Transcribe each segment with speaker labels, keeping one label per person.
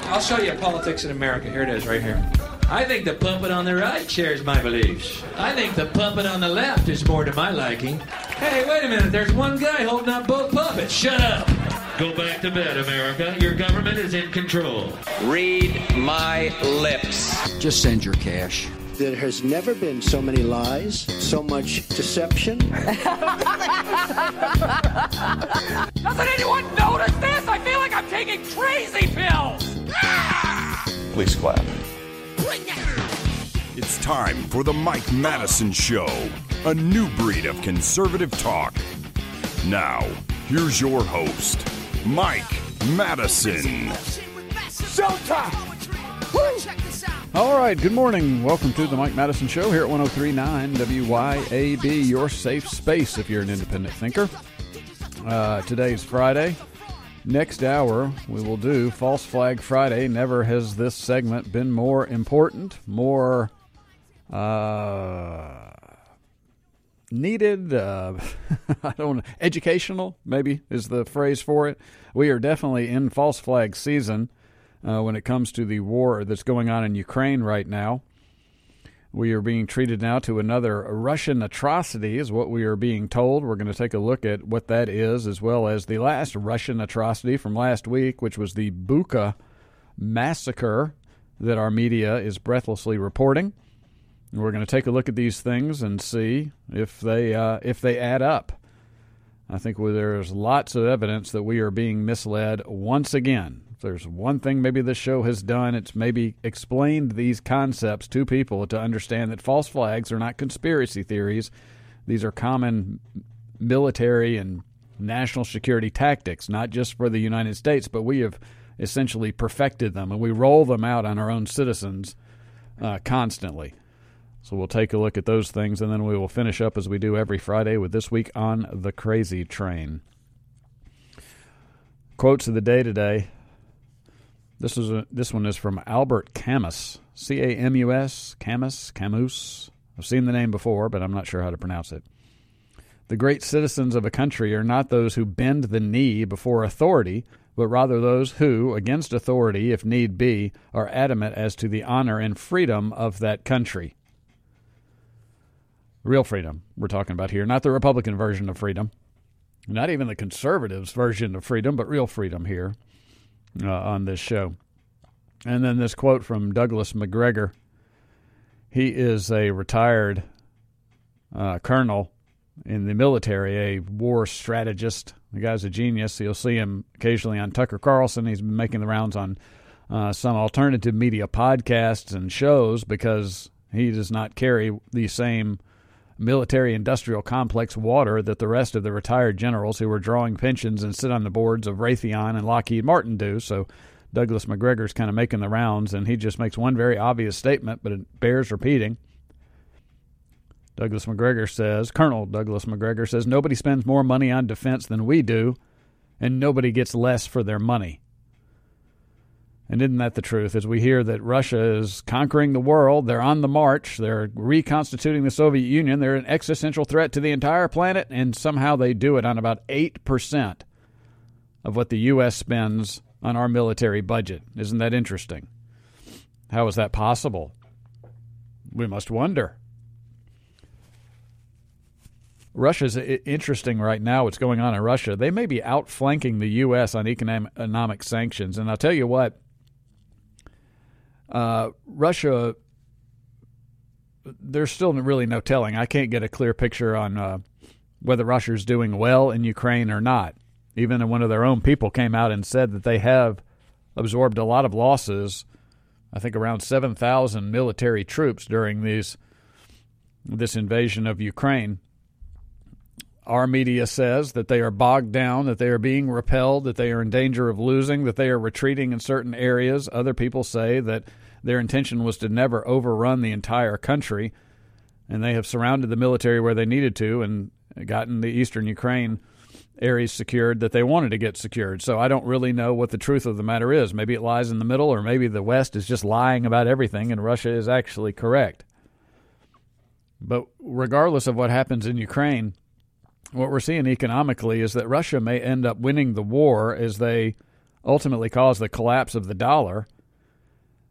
Speaker 1: I'll show you politics in America. Here it is, right here. I think the puppet on the right shares my beliefs. I think the puppet on the left is more to my liking. Hey, wait a minute. There's one guy holding up both puppets. Shut up. Go back to bed, America. Your government is in control.
Speaker 2: Read my lips.
Speaker 3: Just send your cash.
Speaker 4: There has never been so many lies, so much deception.
Speaker 5: Doesn't anyone notice this? I feel like I'm taking crazy pills.
Speaker 6: Please clap.
Speaker 7: It's time for the Mike Madison Show, a new breed of conservative talk. Now, here's your host, Mike Madison.
Speaker 5: Showtime.
Speaker 8: All right, good morning. Welcome to the Mike Madison Show here at 103.9 WYAB, your safe space if you're an independent thinker. Today's Friday. Next hour, we will do False Flag Friday. Never has this segment been more important, more needed, I don't know, educational, maybe is the phrase for it. We are definitely in false flag season when it comes to the war that's going on in Ukraine right now. We are being treated now to another Russian atrocity is what we are being told. We're going to take a look at what that is, as well as the last Russian atrocity from last week, which was the Bucha massacre that our media is breathlessly reporting. And we're going to take a look at these things and see if they add up. I think there's lots of evidence that we are being misled once again. If there's one thing maybe this show has done, it's maybe explained these concepts to people to understand that false flags are not conspiracy theories. These are common military and national security tactics, not just for the United States, but we have essentially perfected them, and we roll them out on our own citizens constantly. So we'll take a look at those things, and then we will finish up as we do every Friday with This Week on the Crazy Train. Quotes of the day today. This one is from Albert Camus, C-A-M-U-S, Camus. I've seen the name before, but I'm not sure how to pronounce it. The great citizens of a country are not those who bend the knee before authority, but rather those who, against authority, if need be, are adamant as to the honor and freedom of that country. Real freedom we're talking about here, not the Republican version of freedom, not even the conservatives' version of freedom, but real freedom here. On this show. And then this quote from Douglas McGregor. He is a retired colonel in the military, a war strategist. The guy's a genius. You'll see him occasionally on Tucker Carlson. He's been making the rounds on some alternative media podcasts and shows because he does not carry the same military-industrial complex water that the rest of the retired generals who are drawing pensions and sit on the boards of Raytheon and Lockheed Martin do. So Douglas McGregor's kind of making the rounds, and he just makes one very obvious statement, but it bears repeating. Colonel Douglas McGregor says, nobody spends more money on defense than we do, and nobody gets less for their money. And isn't that the truth? As we hear that Russia is conquering the world, they're on the march, they're reconstituting the Soviet Union, they're an existential threat to the entire planet, and somehow they do it on about 8% of what the U.S. spends on our military budget. Isn't that interesting? How is that possible? We must wonder. Russia's interesting right now, what's going on in Russia. They may be outflanking the U.S. on economic sanctions, and I'll tell you what, Russia, there's still really no telling. I can't get a clear picture on whether Russia's doing well in Ukraine or not. Even one of their own people came out and said that they have absorbed a lot of losses, I think around 7,000 military troops during this invasion of Ukraine. Our media says that they are bogged down, that they are being repelled, that they are in danger of losing, that they are retreating in certain areas. Other people say that their intention was to never overrun the entire country, and they have surrounded the military where they needed to and gotten the eastern Ukraine areas secured that they wanted to get secured. So I don't really know what the truth of the matter is. Maybe it lies in the middle, or maybe the West is just lying about everything and Russia is actually correct. But regardless of what happens in Ukraine, what we're seeing economically is that Russia may end up winning the war as they ultimately cause the collapse of the dollar,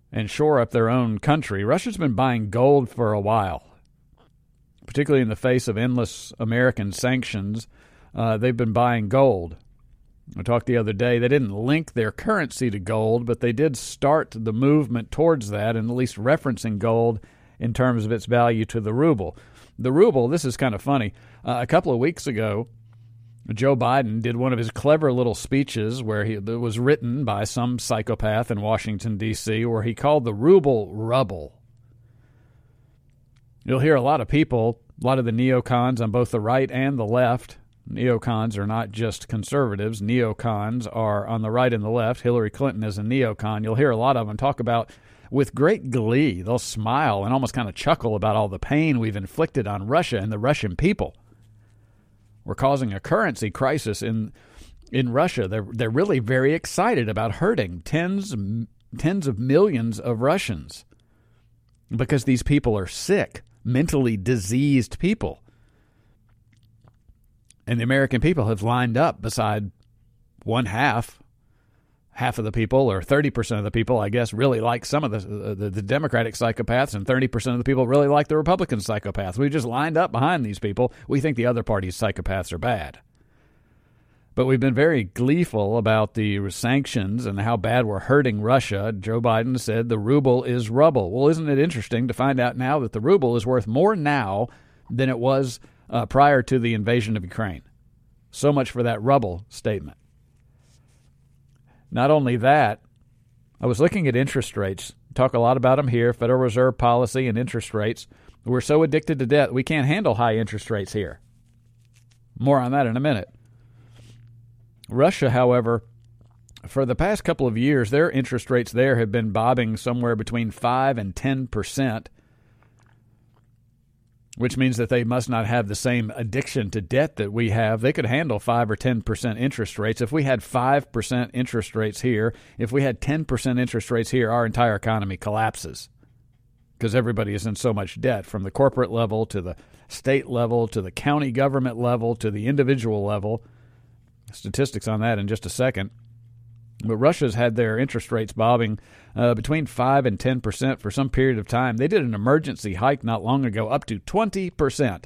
Speaker 8: and shore up their own country. Russia's been buying gold for a while, particularly in the face of endless American sanctions. They've been buying gold. I talked the other day, they didn't link their currency to gold, but they did start the movement towards that, and at least referencing gold in terms of its value to the ruble. The ruble, this is kind of funny. A couple of weeks ago, Joe Biden did one of his clever little speeches where it was written by some psychopath in Washington, D.C., where he called the ruble rubble. You'll hear a lot of people, a lot of the neocons on both the right and the left. Neocons are not just conservatives. Neocons are on the right and the left. Hillary Clinton is a neocon. You'll hear a lot of them talk about, with great glee, they'll smile and almost kind of chuckle about all the pain we've inflicted on Russia and the Russian people. We're causing a currency crisis in Russia. They're really very excited about hurting tens of millions of Russians because these people are sick, mentally diseased people. And the American people have lined up beside half of the people, or 30% of the people, I guess, really like some of the Democratic psychopaths, and 30% of the people really like the Republican psychopaths. We just lined up behind these people. We think the other party's psychopaths are bad. But we've been very gleeful about the sanctions and how bad we're hurting Russia. Joe Biden said the ruble is rubble. Well, isn't it interesting to find out now that the ruble is worth more now than it was prior to the invasion of Ukraine? So much for that rubble statement. Not only that, I was looking at interest rates. Talk a lot about them here, Federal Reserve policy and interest rates. We're so addicted to debt, we can't handle high interest rates here. More on that in a minute. Russia, however, for the past couple of years, their interest rates there have been bobbing somewhere between 5 and 10%, which means that they must not have the same addiction to debt that we have. They could handle 5 or 10% interest rates. If we had 5% interest rates here, if we had 10% interest rates here, our entire economy collapses because everybody is in so much debt, from the corporate level to the state level to the county government level to the individual level. Statistics on that in just a second. But Russia's had their interest rates bobbing between 5 and 10% for some period of time. They did an emergency hike not long ago, up to 20%.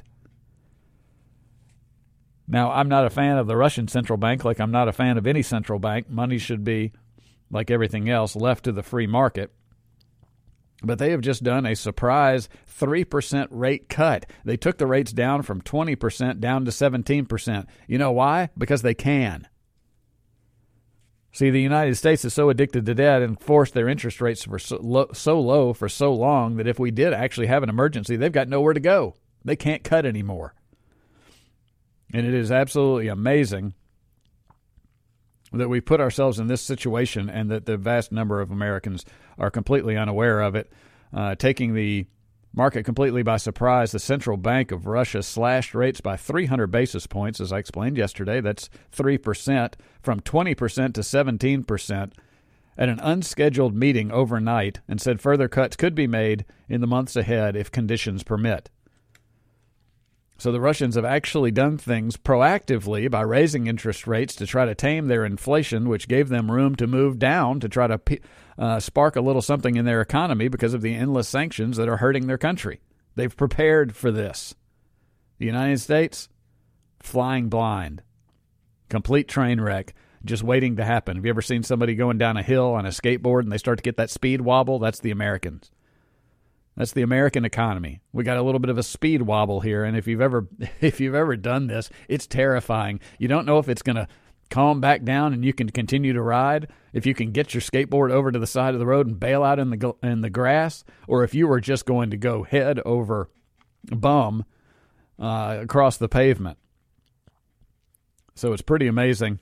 Speaker 8: Now, I'm not a fan of the Russian central bank, like I'm not a fan of any central bank. Money should be, like everything else, left to the free market. But they have just done a surprise 3% rate cut. They took the rates down from 20% down to 17%. You know why? Because they can. See, the United States is so addicted to debt and forced their interest rates for so low for so long that if we did actually have an emergency, they've got nowhere to go. They can't cut anymore. And it is absolutely amazing that we put ourselves in this situation and that the vast number of Americans are completely unaware of it, taking the market completely by surprise. The Central Bank of Russia slashed rates by 300 basis points, as I explained yesterday. That's 3%, from 20% to 17%, at an unscheduled meeting overnight, and said further cuts could be made in the months ahead if conditions permit. So the Russians have actually done things proactively by raising interest rates to try to tame their inflation, which gave them room to move down to try to spark a little something in their economy because of the endless sanctions that are hurting their country. They've prepared for this. The United States, flying blind. Complete train wreck, just waiting to happen. Have you ever seen somebody going down a hill on a skateboard and they start to get that speed wobble? That's the Americans. That's the American economy. We got a little bit of a speed wobble here, and if you've ever done this, it's terrifying. You don't know if it's going to calm back down and you can continue to ride, if you can get your skateboard over to the side of the road and bail out in the grass, or if you were just going to go head over bum across the pavement. So it's pretty amazing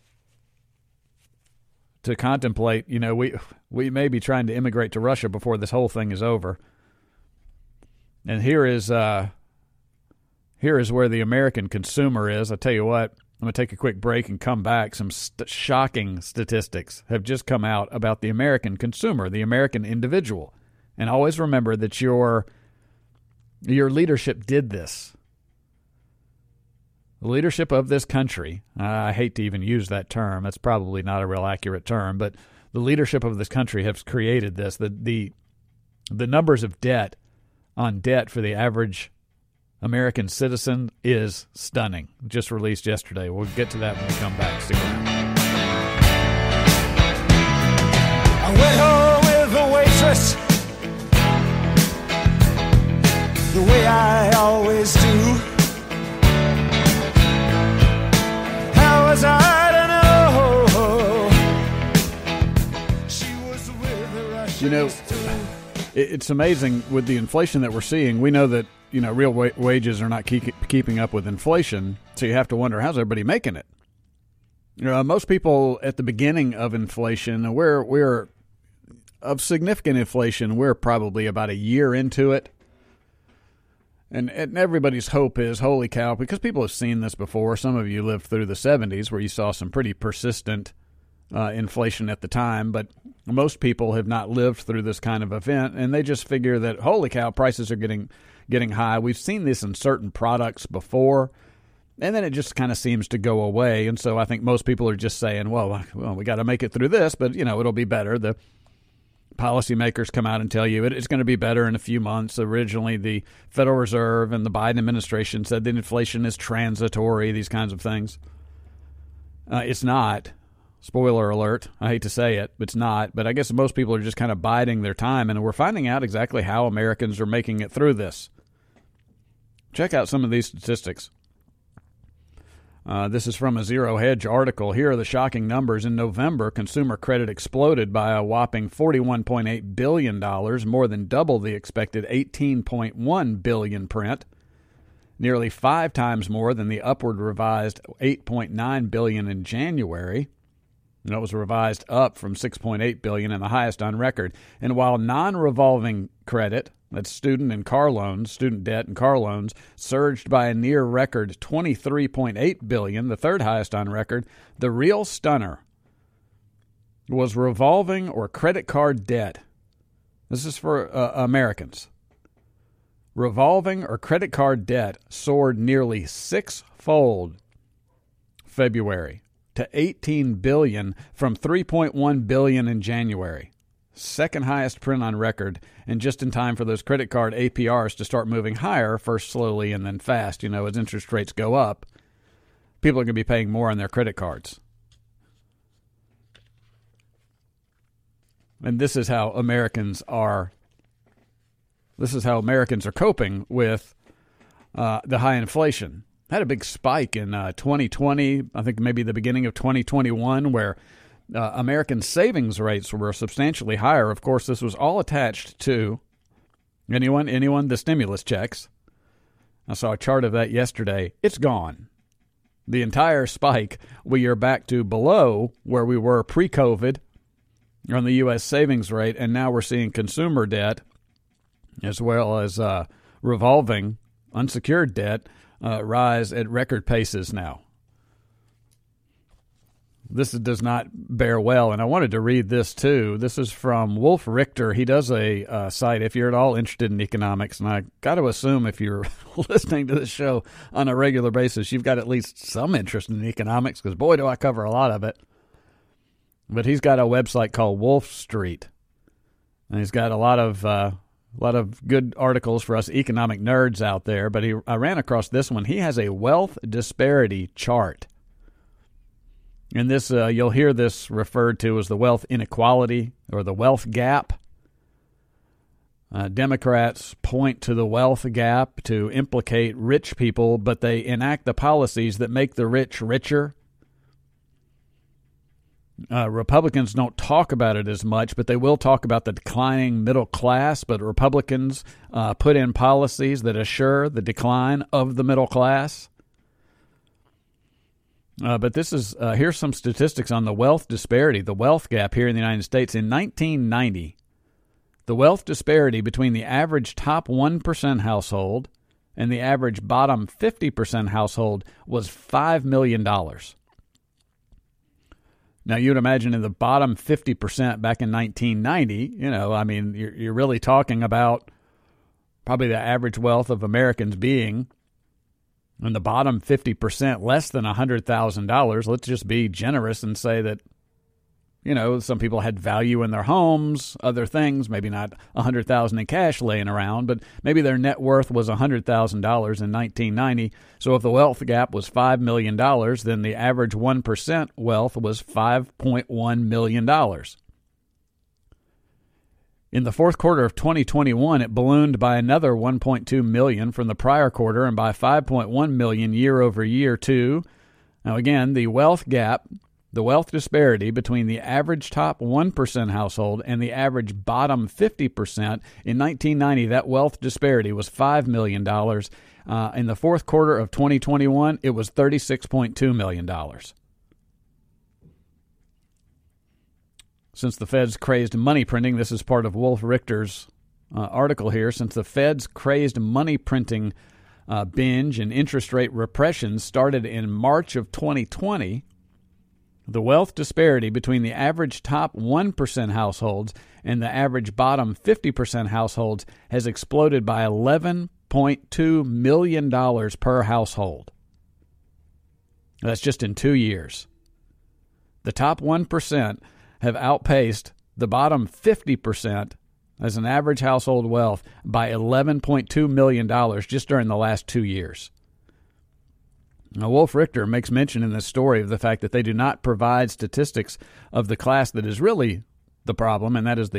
Speaker 8: to contemplate. You know, we may be trying to immigrate to Russia before this whole thing is over. And here is where the American consumer is. I'll tell you what, I'm going to take a quick break and come back. Some shocking statistics have just come out about the American consumer, the American individual. And always remember that your leadership did this. The leadership of this country, I hate to even use that term. That's probably not a real accurate term, but the leadership of this country has created this. The numbers of debt on debt for the average American citizen is stunning. Just released yesterday. We'll get to that when we come back. Stick around.
Speaker 3: I went home with a waitress, the way I always do. How was I to know she was with the Russians?
Speaker 8: You know, it's amazing with the inflation that we're seeing. We know that, you know, real wages are not keeping up with inflation, so you have to wonder, how's everybody making it? You know, most people at the beginning of inflation, we're of significant inflation, we're probably about a year into it. And everybody's hope is, holy cow, because people have seen this before. Some of you lived through the 70s where you saw some pretty persistent inflation at the time, but most people have not lived through this kind of event, and they just figure that, holy cow, prices are getting high. We've seen this in certain products before, and then it just kind of seems to go away. And so I think most people are just saying, well, we got to make it through this, but, you know, it'll be better. The policymakers come out and tell you it's going to be better in a few months. Originally, the Federal Reserve and the Biden administration said that inflation is transitory, these kinds of things. It's not. Spoiler alert. I hate to say it, but it's not. But I guess most people are just kind of biding their time, and we're finding out exactly how Americans are making it through this. Check out some of these statistics. This is from a Zero Hedge article. Here are the shocking numbers. In November, consumer credit exploded by a whopping $41.8 billion, more than double the expected $18.1 billion print, nearly 5 times more than the upward revised $8.9 billion in January. It was revised up from $6.8 billion and the highest on record. And while non-revolving credit, that's student debt and car loans, surged by a near record $23.8 billion, the third highest on record, the real stunner was revolving or credit card debt. This is for Americans. Revolving or credit card debt soared nearly 6-fold February to $18 billion from $3.1 billion in January. Second highest print on record, and just in time for those credit card APRs to start moving higher, first slowly and then fast. You know, as interest rates go up, people are going to be paying more on their credit cards. And this is how Americans are coping with the high inflation. Had a big spike in 2020, I think maybe the beginning of 2021, where American savings rates were substantially higher. Of course, this was all attached to anyone, the stimulus checks. I saw a chart of that yesterday. It's gone. The entire spike, we are back to below where we were pre-COVID on the U.S. savings rate, and now we're seeing consumer debt as well as revolving unsecured debt rise at record paces now. This does not bear well, and I wanted to read this too. This is from Wolf Richter. He does a site, if you're at all interested in economics, and I got to assume if you're listening to this show on a regular basis, you've got at least some interest in economics, because boy, do I cover a lot of it. But he's got a website called Wolf Street, and he's got a lot of good articles for us economic nerds out there. But I ran across this one. He has a wealth disparity chart. And this, you'll hear this referred to as the wealth inequality or the wealth gap. Democrats point to the wealth gap to implicate rich people, but they enact the policies that make the rich richer. Republicans don't talk about it as much, but they will talk about the declining middle class. But Republicans put in policies that assure the decline of the middle class. But this is here's some statistics on the wealth disparity, the wealth gap here in the United States. In 1990, the wealth disparity between the average top 1% household and the average bottom 50% household was $5 million. Now, you'd imagine in the bottom 50% back in 1990, you're really talking about probably the average wealth of Americans being in the bottom 50% less than $100,000. Let's just be generous and say that, some people had value in their homes, other things, maybe not $100,000 in cash laying around, but maybe their net worth was $100,000 in 1990. So if the wealth gap was $5 million, then the average 1% wealth was $5.1 million. In the fourth quarter of 2021, it ballooned by another 1.2 million from the prior quarter and by 5.1 million year over year too. Now again, the wealth gap, the wealth disparity between the average top 1% household and the average bottom 50%, in 1990, that wealth disparity was $5 million. In the fourth quarter of 2021, it was $36.2 million. Since the Fed's crazed money printing, this is part of Wolf Richter's article here, since the Fed's crazed money printing binge and interest rate repression started in March of 2020, the wealth disparity between the average top 1% households and the average bottom 50% households has exploded by $11.2 million per household. That's just in 2 years. The top 1% have outpaced the bottom 50% as an average household wealth by $11.2 million just during the last 2 years. Now, Wolf Richter makes mention in this story of the fact that they do not provide statistics of the class that is really the problem, and that is the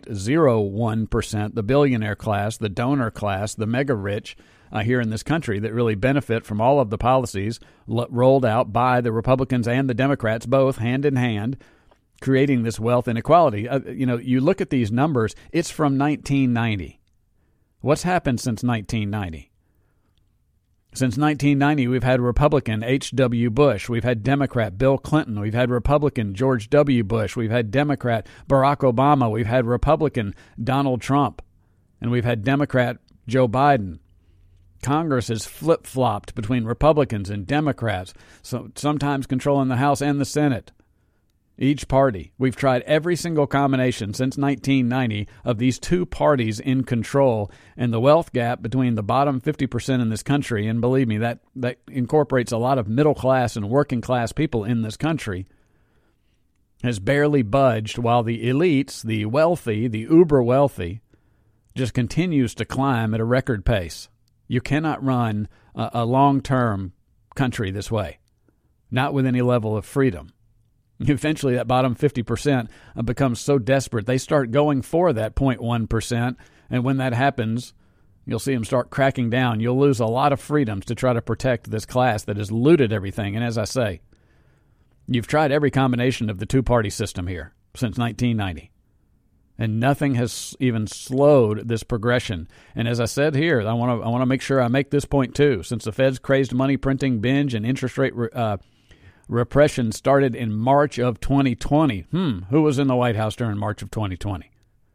Speaker 8: 0.01%, the billionaire class, the donor class, the mega rich here in this country that really benefit from all of the policies rolled out by the Republicans and the Democrats, both hand in hand, creating this wealth inequality. You look at these numbers, it's from 1990. What's happened since 1990? Since 1990, we've had Republican H.W. Bush. We've had Democrat Bill Clinton. We've had Republican George W. Bush. We've had Democrat Barack Obama. We've had Republican Donald Trump. And we've had Democrat Joe Biden. Congress has flip-flopped between Republicans and Democrats, so sometimes controlling the House and the Senate. Each party. We've tried every single combination since 1990 of these two parties in control, and the wealth gap between the bottom 50% in this country, and believe me, that incorporates a lot of middle class and working class people in this country, has barely budged, while the elites, the wealthy, the uber wealthy, just continues to climb at a record pace. You cannot run a long-term country this way, not with any level of freedom. Eventually, that bottom 50% becomes so desperate, they start going for that 0.1%, and when that happens, you'll see them start cracking down. You'll lose a lot of freedoms to try to protect this class that has looted everything. And as I say, you've tried every combination of the two-party system here since 1990, and nothing has even slowed this progression. And as I said here, I want to make sure I make this point too. Since the Fed's crazed money printing binge and interest rate repression started in March of 2020. Who was in the White House during March of 2020?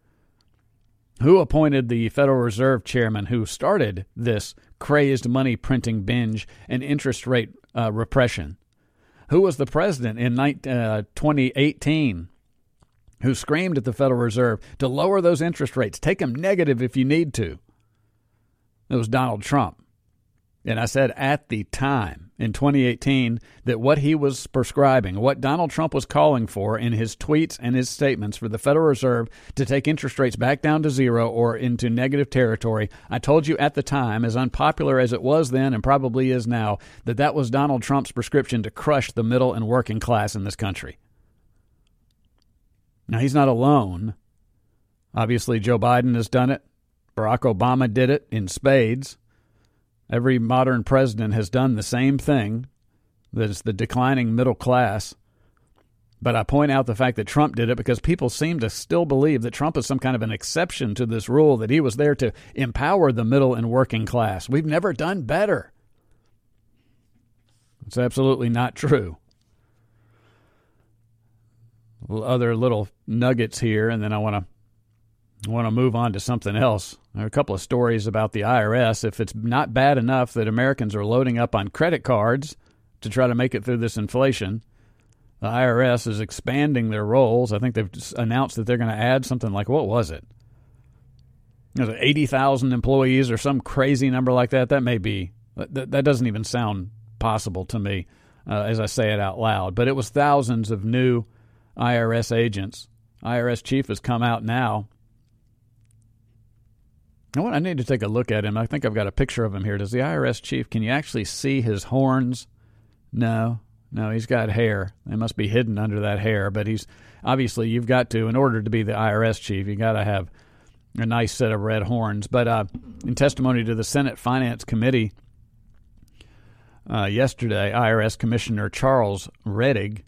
Speaker 8: Who appointed the Federal Reserve chairman who started this crazed money printing binge and interest rate repression? Who was the president in 2018 who screamed at the Federal Reserve to lower those interest rates, take them negative if you need to? It was Donald Trump. And I said at the time, in 2018, that what he was prescribing, what Donald Trump was calling for in his tweets and his statements for the Federal Reserve to take interest rates back down to zero or into negative territory, I told you at the time, as unpopular as it was then and probably is now, that was Donald Trump's prescription to crush the middle and working class in this country. Now, he's not alone. Obviously, Joe Biden has done it. Barack Obama did it in spades. Every modern president has done the same thing. That is the declining middle class. But I point out the fact that Trump did it because people seem to still believe that Trump is some kind of an exception to this rule, that he was there to empower the middle and working class. We've never done better. It's absolutely not true. Other little nuggets here, and then I want to move on to something else. There are a couple of stories about the IRS. If it's not bad enough that Americans are loading up on credit cards to try to make it through this inflation, the IRS is expanding their roles. I think they've announced that they're going to add something like, what was it? 80,000 employees or some crazy number like that. That may be. That doesn't even sound possible to me as I say it out loud. But it was thousands of new IRS agents. IRS chief has come out now. I need to take a look at him. I think I've got a picture of him here. Does the IRS chief, can you actually see his horns? No, he's got hair. They must be hidden under that hair. But he's obviously, you've got to, in order to be the IRS chief, you got to have a nice set of red horns. But in testimony to the Senate Finance Committee yesterday, IRS Commissioner Charles Rettig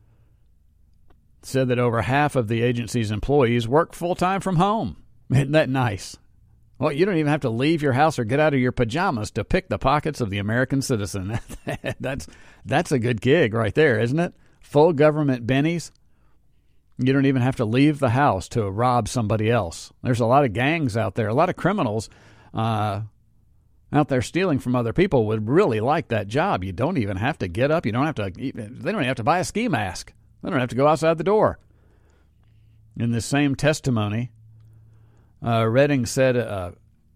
Speaker 8: said that over half of the agency's employees work full-time from home. Isn't that nice? Well, you don't even have to leave your house or get out of your pajamas to pick the pockets of the American citizen. That's a good gig right there, isn't it? Full government bennies. You don't even have to leave the house to rob somebody else. There's a lot of gangs out there, a lot of criminals out there stealing from other people would really like that job. You don't even have to get up. You don't have to. They don't even have to buy a ski mask. They don't have to go outside the door. In this same testimony, Rettig said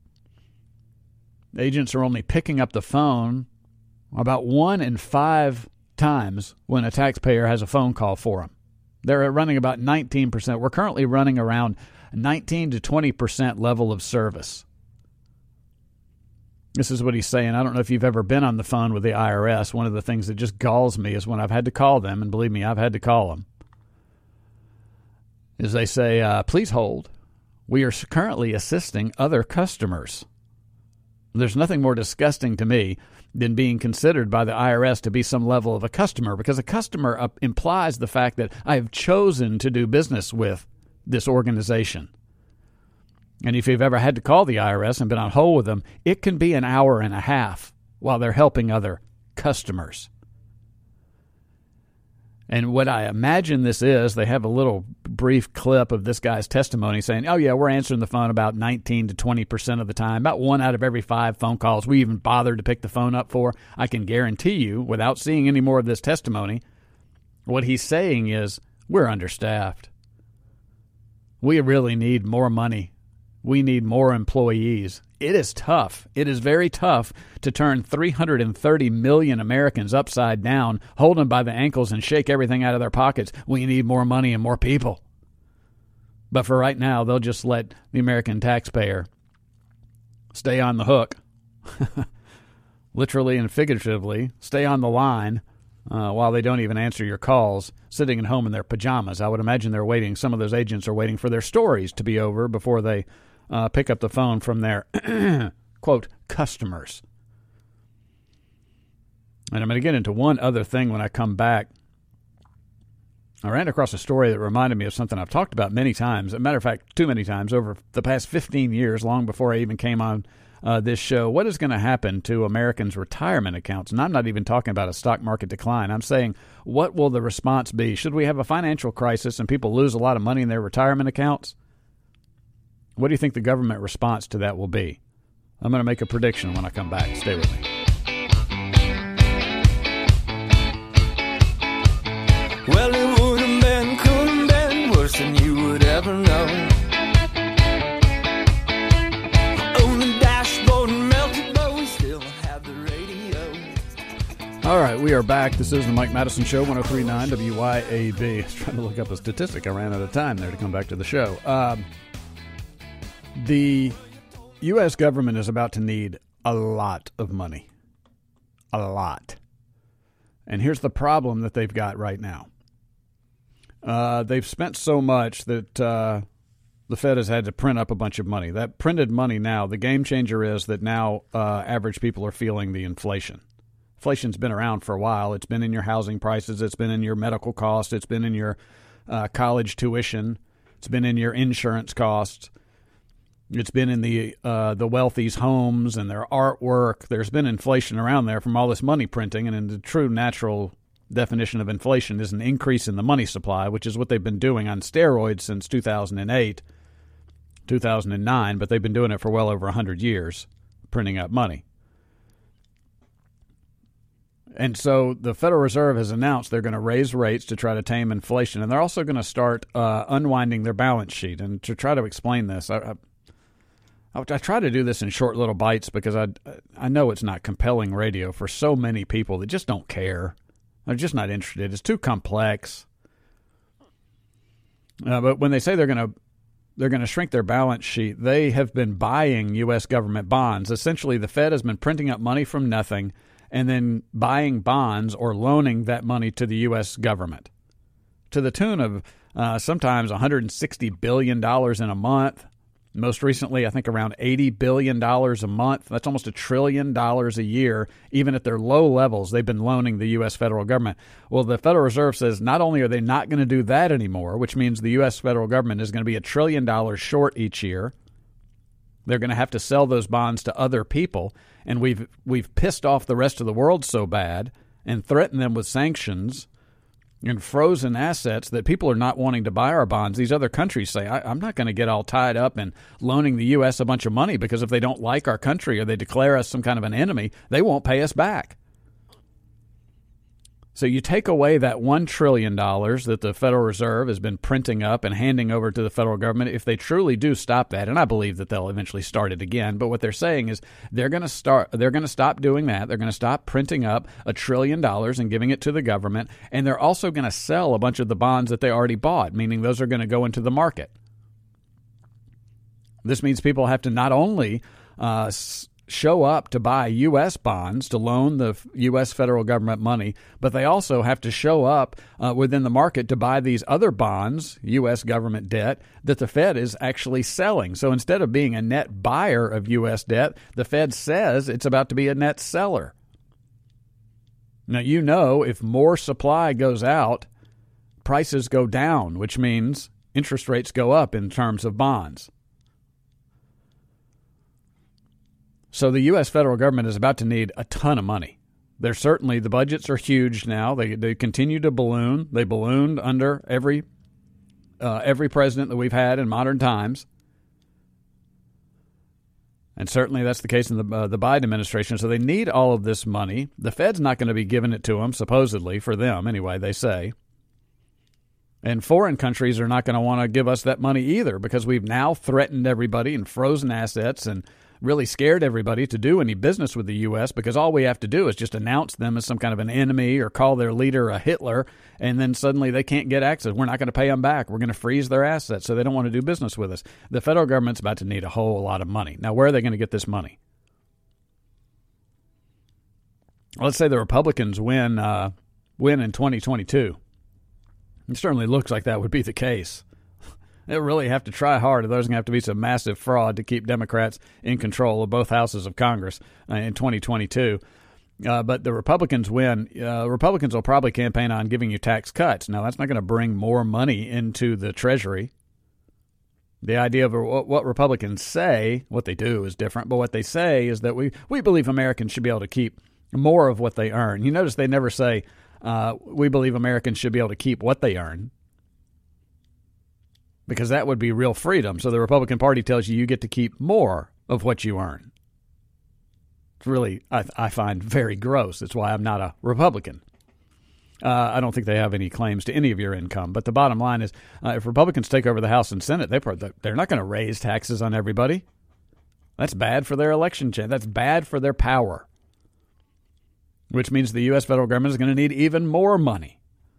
Speaker 8: agents are only picking up the phone about 1 in 5 times when a taxpayer has a phone call for them. They're running about 19%. We're currently running around 19 to 20% level of service. This is what he's saying. I don't know if you've ever been on the phone with the IRS. One of the things that just galls me is when I've had to call them, and believe me, I've had to call them, is they say, please hold. We are currently assisting other customers. There's nothing more disgusting to me than being considered by the IRS to be some level of a customer, because a customer implies the fact that I have chosen to do business with this organization. And if you've ever had to call the IRS and been on hold with them, it can be an hour and a half while they're helping other customers. And what I imagine this is, they have a little brief clip of this guy's testimony saying, oh, yeah, we're answering the phone about 19 to 20% of the time, about 1 out of every 5 phone calls we even bothered to pick the phone up for. I can guarantee you, without seeing any more of this testimony, what he's saying is we're understaffed. We really need more money. We need more employees. It is tough. It is very tough to turn 330 million Americans upside down, hold them by the ankles, and shake everything out of their pockets. We need more money and more people. But for right now, they'll just let the American taxpayer stay on the hook, literally and figuratively, stay on the line while they don't even answer your calls, sitting at home in their pajamas. I would imagine they're waiting. Some of those agents are waiting for their stories to be over before they pick up the phone from their, quote, customers. And I'm going to get into one other thing when I come back. I ran across a story that reminded me of something I've talked about many times. As a matter of fact, too many times over the past 15 years, long before I even came on this show. What is going to happen to Americans' retirement accounts? And I'm not even talking about a stock market decline. I'm saying, what will the response be? Should we have a financial crisis and people lose a lot of money in their retirement accounts? What do you think the government response to that will be? I'm going to make a prediction when I come back. Stay with me.
Speaker 3: Well, it would have been, could have been worse than you would ever know. On the dashboard and melted, but we still have the radio.
Speaker 8: All right, we are back. This is the Mike Madison Show, 103.9 WYAB. I was trying to look up a statistic. I ran out of time there to come back to the show. The U.S. government is about to need a lot of money. A lot. And here's the problem that they've got right now. They've spent so much that the Fed has had to print up a bunch of money. That printed money now, the game changer is that now average people are feeling the inflation. Inflation's been around for a while. It's been in your housing prices. It's been in your medical costs. It's been in your college tuition. It's been in your insurance costs. It's been in the wealthy's homes and their artwork. There's been inflation around there from all this money printing, and in the true natural definition of inflation is an increase in the money supply, which is what they've been doing on steroids since 2008, 2009, but they've been doing it for well over 100 years, printing up money. And so the Federal Reserve has announced they're going to raise rates to try to tame inflation, and they're also going to start unwinding their balance sheet. And to try to explain this, I try to do this in short little bites because I know it's not compelling radio for so many people that just don't care. They're just not interested. It's too complex. But when they say they're going to shrink their balance sheet, they have been buying U.S. government bonds. Essentially, the Fed has been printing up money from nothing and then buying bonds or loaning that money to the U.S. government to the tune of sometimes $160 billion in a month. Most recently, I think around $80 billion a month. That's almost $1 trillion a year. Even at their low levels, they've been loaning the U.S. federal government. Well, the Federal Reserve says not only are they not going to do that anymore, which means the U.S. federal government is going to be $1 trillion short each year. They're going to have to sell those bonds to other people, and we've pissed off the rest of the world so bad and threatened them with sanctions and frozen assets that people are not wanting to buy our bonds. These other countries say, I'm not going to get all tied up in loaning the U.S. a bunch of money because if they don't like our country or they declare us some kind of an enemy, they won't pay us back. So you take away that $1 trillion that the Federal Reserve has been printing up and handing over to the federal government. If they truly do stop that, and I believe that they'll eventually start it again, but what they're saying is they're going to stop doing that. They're going to stop printing up $1 trillion and giving it to the government, and they're also going to sell a bunch of the bonds that they already bought, meaning those are going to go into the market. This means people have to not only show up to buy U.S. bonds to loan the U.S. federal government money, but they also have to show up within the market to buy these other bonds, U.S. government debt, that the Fed is actually selling. So instead of being a net buyer of U.S. debt, the Fed says it's about to be a net seller. Now, if more supply goes out, prices go down, which means interest rates go up in terms of bonds. So the U.S. federal government is about to need a ton of money. The budgets are huge now. They continue to balloon. They ballooned under every president that we've had in modern times. And certainly that's the case in the Biden administration. So they need all of this money. The Fed's not going to be giving it to them, supposedly, for them anyway, they say. And foreign countries are not going to want to give us that money either because we've now threatened everybody and frozen assets and really scared everybody to do any business with the U.S. because all we have to do is just announce them as some kind of an enemy or call their leader a Hitler, and then suddenly they can't get access. We're not going to pay them back. We're going to freeze their assets, so they don't want to do business with us. The federal government's about to need a whole lot of money. Now, where are they going to get this money? Let's say the Republicans win in 2022. It certainly looks like that would be the case. They'll really have to try hard. There's going to have to be some massive fraud to keep Democrats in control of both houses of Congress in 2022. But the Republicans win. Republicans will probably campaign on giving you tax cuts. Now, that's not going to bring more money into the Treasury. The idea of what Republicans say, what they do is different, but what they say is that we believe Americans should be able to keep more of what they earn. You notice they never say, we believe Americans should be able to keep what they earn, because that would be real freedom. So the Republican Party tells you get to keep more of what you earn. It's really, I find very gross. It's why I'm not a Republican. I don't think they have any claims to any of your income. But the bottom line is, if Republicans take over the House and Senate, they're not going to raise taxes on everybody. That's bad for their election chance. That's bad for their power, which means the U.S. federal government is going to need even more money.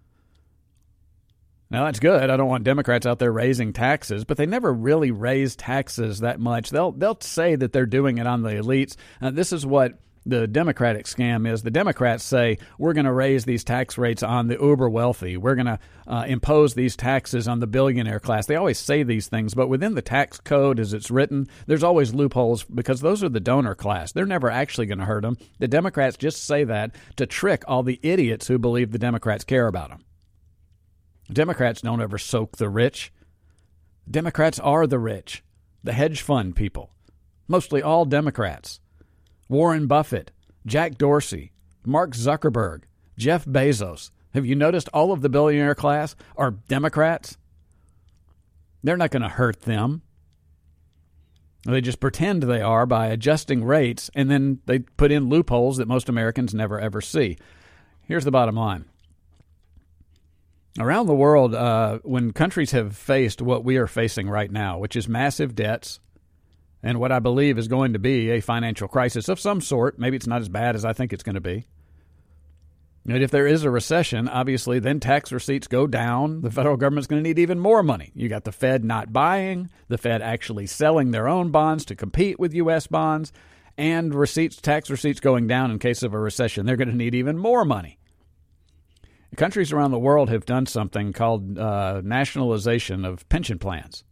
Speaker 8: Now, that's good. I don't want Democrats out there raising taxes, but they never really raise taxes that much. They'll say that they're doing it on the elites. This is what the Democratic scam is. The Democrats say, we're going to raise these tax rates on the uber wealthy. We're going to impose these taxes on the billionaire class. They always say these things, but within the tax code as it's written, there's always loopholes because those are the donor class. They're never actually going to hurt them. The Democrats just say that to trick all the idiots who believe the Democrats care about them. Democrats don't ever soak the rich. Democrats are the rich, the hedge fund people, mostly all Democrats. Warren Buffett, Jack Dorsey, Mark Zuckerberg, Jeff Bezos. Have you noticed all of the billionaire class are Democrats? They're not going to hurt them. They just pretend they are by adjusting rates, and then they put in loopholes that most Americans never, ever see. Here's the bottom line. Around the world, when countries have faced what we are facing right now, which is massive debts and what I believe is going to be a financial crisis of some sort, maybe it's not as bad as I think it's going to be, And if there is a recession, obviously, then tax receipts go down. The federal government's going to need even more money. You got the Fed not buying, the Fed actually selling their own bonds to compete with U.S. bonds, and tax receipts going down in case of a recession. They're going to need even more money. Countries around the world have done something called nationalization of pension plans.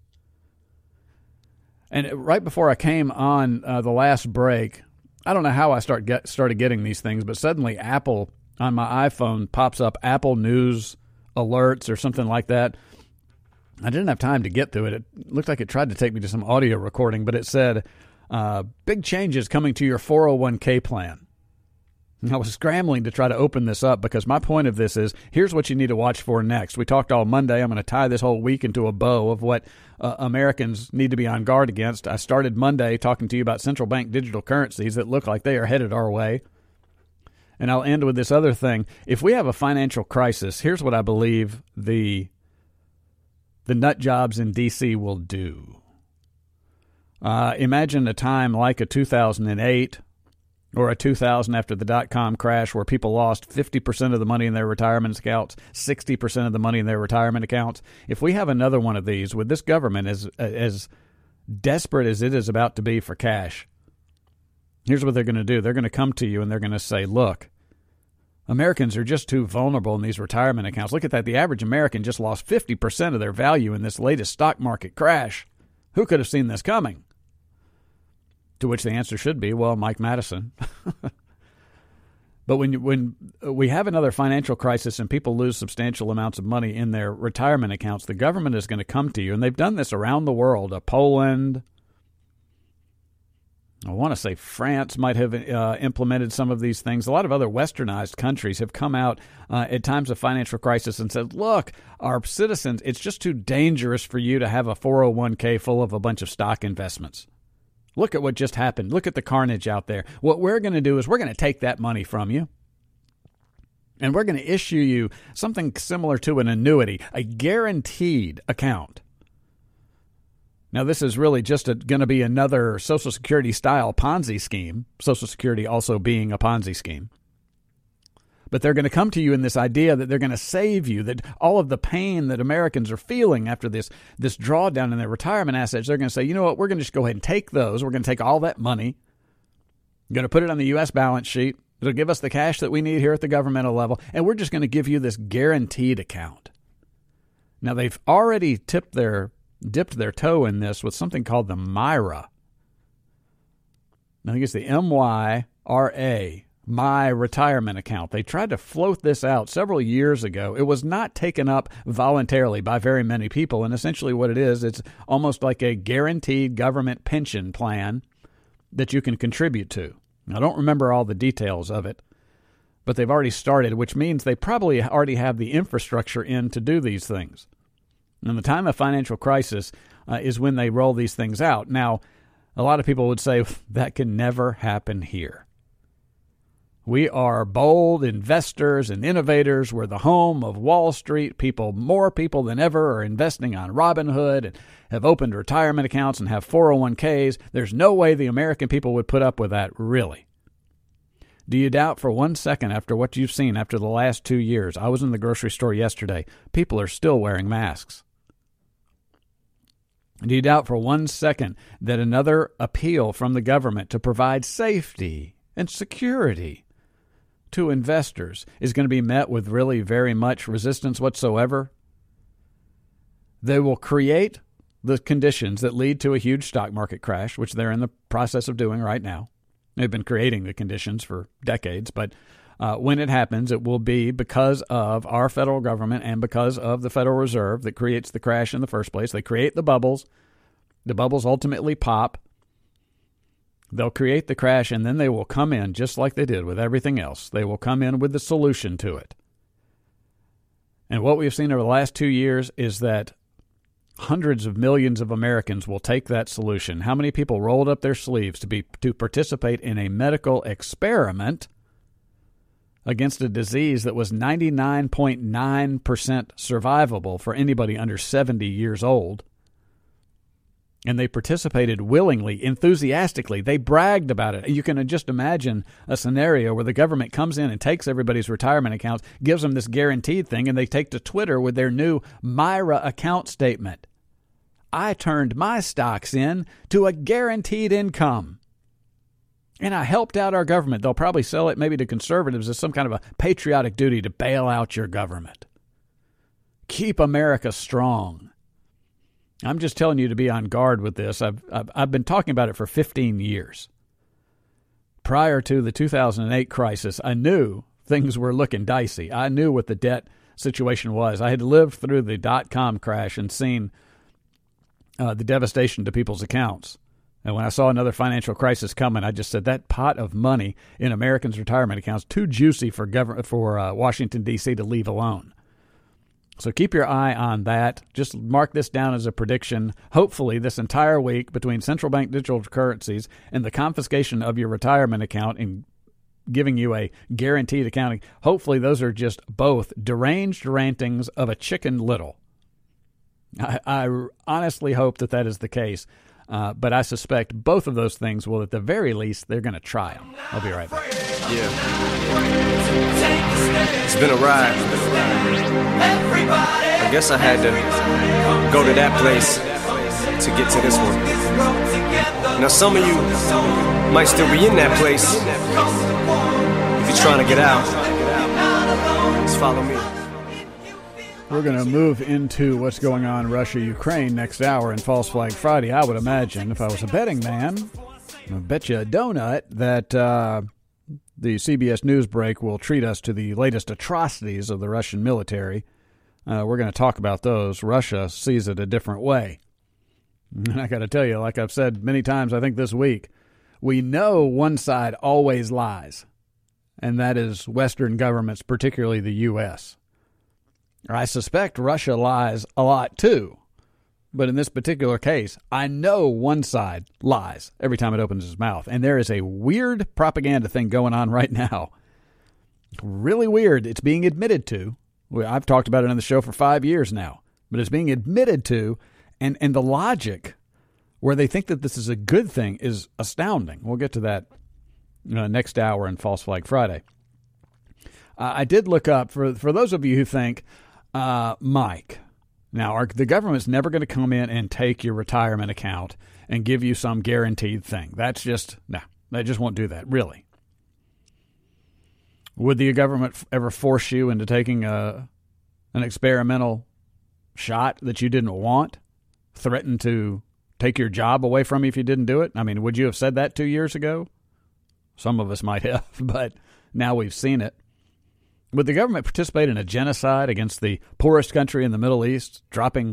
Speaker 8: And right before I came on the last break, I don't know how I started getting these things, but suddenly Apple on my iPhone pops up Apple News alerts or something like that. I didn't have time to get to it. It looked like it tried to take me to some audio recording, but it said, big changes coming to your 401k plan. And I was scrambling to try to open this up because my point of this is, here's what you need to watch for next. We talked all Monday. I'm going to tie this whole week into a bow of what Americans need to be on guard against. I started Monday talking to you about central bank digital currencies that look like they are headed our way. And I'll end with this other thing. If we have a financial crisis, here's what I believe the nut jobs in D.C. will do. Imagine a time like a 2008 or a 2000 after the dot-com crash where people lost 50% of the money in their retirement accounts, 60% of the money in their retirement accounts. If we have another one of these with this government as desperate as it is about to be for cash, here's what they're going to do. They're going to come to you and they're going to say, look, Americans are just too vulnerable in these retirement accounts. Look at that. The average American just lost 50% of their value in this latest stock market crash. Who could have seen this coming? To which the answer should be, well, Mike Madison. But when we have another financial crisis and people lose substantial amounts of money in their retirement accounts, the government is going to come to you. And they've done this around the world. Poland, I want to say France might have implemented some of these things. A lot of other westernized countries have come out at times of financial crisis and said, look, our citizens, it's just too dangerous for you to have a 401k full of a bunch of stock investments. Look at what just happened. Look at the carnage out there. What we're going to do is we're going to take that money from you, and we're going to issue you something similar to an annuity, a guaranteed account. Now, this is really just going to be another Social Security-style Ponzi scheme, Social Security also being a Ponzi scheme. But they're going to come to you in this idea that they're going to save you, that all of the pain that Americans are feeling after this drawdown in their retirement assets, they're going to say, you know what, we're going to just go ahead and take those. We're going to take all that money. We're going to put it on the U.S. balance sheet. It'll give us the cash that we need here at the governmental level, and we're just going to give you this guaranteed account. Now, they've already dipped their toe in this with something called the MYRA. I think it's the MYRA. My retirement account. They tried to float this out several years ago. It was not taken up voluntarily by very many people, and essentially what it is, it's almost like a guaranteed government pension plan that you can contribute to. I don't remember all the details of it, but they've already started, which means they probably already have the infrastructure in to do these things. And the time of financial crisis is when they roll these things out. Now, a lot of people would say that can never happen here. We are bold investors and innovators. We're the home of Wall Street. More people than ever are investing on Robinhood and have opened retirement accounts and have 401ks. There's no way the American people would put up with that, really. Do you doubt for 1 second after what you've seen after the last 2 years? I was in the grocery store yesterday. People are still wearing masks. Do you doubt for 1 second that another appeal from the government to provide safety and security to investors is going to be met with really very much resistance whatsoever? They will create the conditions that lead to a huge stock market crash, which they're in the process of doing right now. They've been creating the conditions for decades, but when it happens, it will be because of our federal government and because of the Federal Reserve that creates the crash in the first place. They create the bubbles. The bubbles ultimately pop. They'll create the crash, and then they will come in just like they did with everything else. They will come in with the solution to it. And what we've seen over the last 2 years is that hundreds of millions of Americans will take that solution. How many people rolled up their sleeves to participate in a medical experiment against a disease that was 99.9% survivable for anybody under 70 years old? And they participated willingly, enthusiastically. They bragged about it. You can just imagine a scenario where the government comes in and takes everybody's retirement accounts, gives them this guaranteed thing, and they take to Twitter with their new Myra account statement. I turned my stocks in to a guaranteed income. And I helped out our government. They'll probably sell it maybe to conservatives as some kind of a patriotic duty to bail out your government. Keep America strong. I'm just telling you to be on guard with this. I've been talking about it for 15 years. Prior to the 2008 crisis, I knew things were looking dicey. I knew what the debt situation was. I had lived through the dot-com crash and seen the devastation to people's accounts. And when I saw another financial crisis coming, I just said that pot of money in Americans' retirement accounts too juicy for Washington, D.C. to leave alone. So keep your eye on that. Just mark this down as a prediction. Hopefully this entire week between central bank digital currencies and the confiscation of your retirement account and giving you a guaranteed accounting, hopefully those are just both deranged rantings of a Chicken Little. I honestly hope that is the case. But I suspect both of those things will, at the very least, they're going to try them. I'll be right back.
Speaker 9: Yeah. It's been a ride. I guess I had to go to that place to get to this one. Now, some of you might still be in that place. If you're trying to get out, just follow me.
Speaker 8: We're going to move into what's going on in Russia, Ukraine next hour in False Flag Friday. I would imagine, if I was a betting man, I'll bet you a donut that the CBS News break will treat us to the latest atrocities of the Russian military. We're going to talk about those. Russia sees it a different way. And I got to tell you, like I've said many times, I think this week, we know one side always lies, and that is Western governments, particularly the U.S. I suspect Russia lies a lot too. But in this particular case, I know one side lies every time it opens its mouth. And there is a weird propaganda thing going on right now. Really weird. It's being admitted to. I've talked about it on the show for 5 years now. But it's being admitted to. And the logic where they think that this is a good thing is astounding. We'll get to that next hour in False Flag Friday. I did look up, for those of you who think, Mike, now the government's never going to come in and take your retirement account and give you some guaranteed thing. That's just, no, they just won't do that, really. Would the government ever force you into taking an experimental shot that you didn't want? Threaten to take your job away from you if you didn't do it? I mean, would you have said that 2 years ago? Some of us might have, but now we've seen it. Would the government participate in a genocide against the poorest country in the Middle East, dropping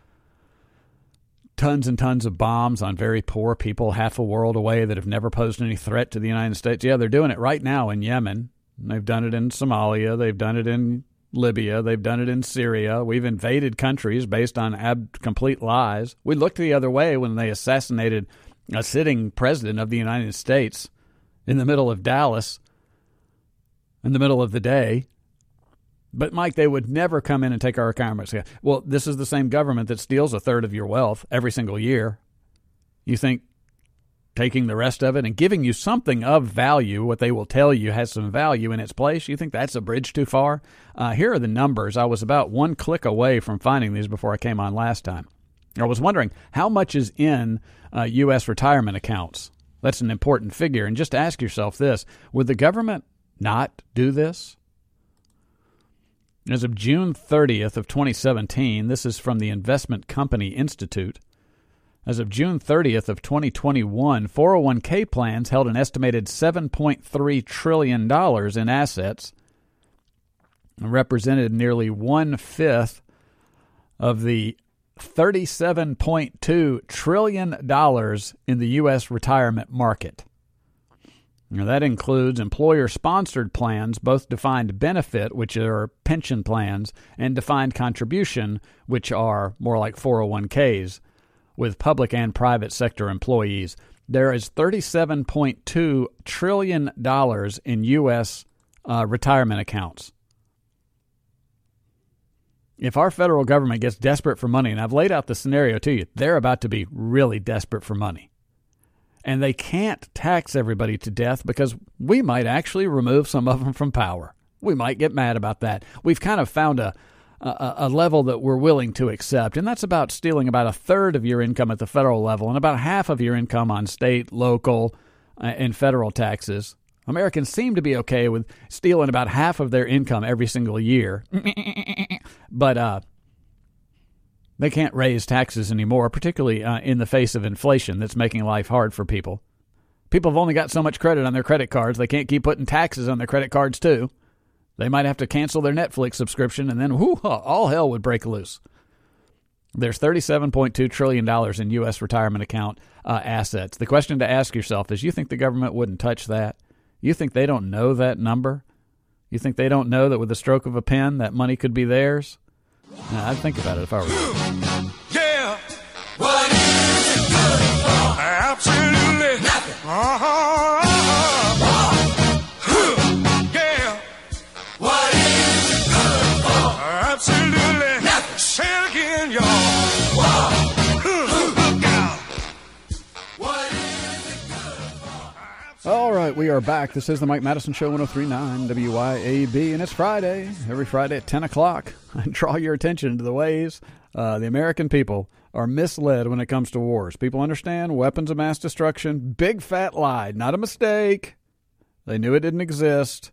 Speaker 8: tons and tons of bombs on very poor people half a world away that have never posed any threat to the United States? Yeah, they're doing it right now in Yemen. They've done it in Somalia. They've done it in Libya. They've done it in Syria. We've invaded countries based on complete lies. We looked the other way when they assassinated a sitting president of the United States in the middle of Dallas in the middle of the day. But, Mike, they would never come in and take our retirements. Well, this is the same government that steals a third of your wealth every single year. You think taking the rest of it and giving you something of value, what they will tell you has some value in its place, you think that's a bridge too far? Here are the numbers. I was about one click away from finding these before I came on last time. I was wondering how much is in U.S. retirement accounts. That's an important figure. And just ask yourself this, would the government not do this? As of June 30th of 2017, this is from the Investment Company Institute. As of June 30th of 2021, 401k plans held an estimated $7.3 trillion in assets and represented nearly 1/5 of the $37.2 trillion in the U.S. retirement market. Now, that includes employer-sponsored plans, both defined benefit, which are pension plans, and defined contribution, which are more like 401ks, with public and private sector employees. There is $37.2 trillion in U.S. retirement accounts. If our federal government gets desperate for money, and I've laid out the scenario to you, they're about to be really desperate for money. And they can't tax everybody to death because we might actually remove some of them from power. We might get mad about that. We've kind of found a level that we're willing to accept, and that's about stealing about a third of your income at the federal level and about half of your income on state, local, and federal taxes. Americans seem to be okay with stealing about half of their income every single year. But they can't raise taxes anymore, particularly in the face of inflation that's making life hard for people. People have only got so much credit on their credit cards. They can't keep putting taxes on their credit cards, too. They might have to cancel their Netflix subscription, and then all hell would break loose. There's $37.2 trillion in U.S. retirement account assets. The question to ask yourself is, you think the government wouldn't touch that? You think they don't know that number? You think they don't know that with the stroke of a pen, that money could be theirs? I'd think about it if I were you.
Speaker 3: Yeah. What is it good for? Absolutely nothing. Yeah. What is it good for? Absolutely nothing. Say it again, y'all. Look out. What is it good for?
Speaker 8: All right, we are back. This is the Mike Madison Show, 103.9 WYAB, and it's Friday. Every Friday at 10 o'clock, I draw your attention to the ways the American people are misled when it comes to wars. People understand weapons of mass destruction. Big fat lie, not a mistake. They knew it didn't exist.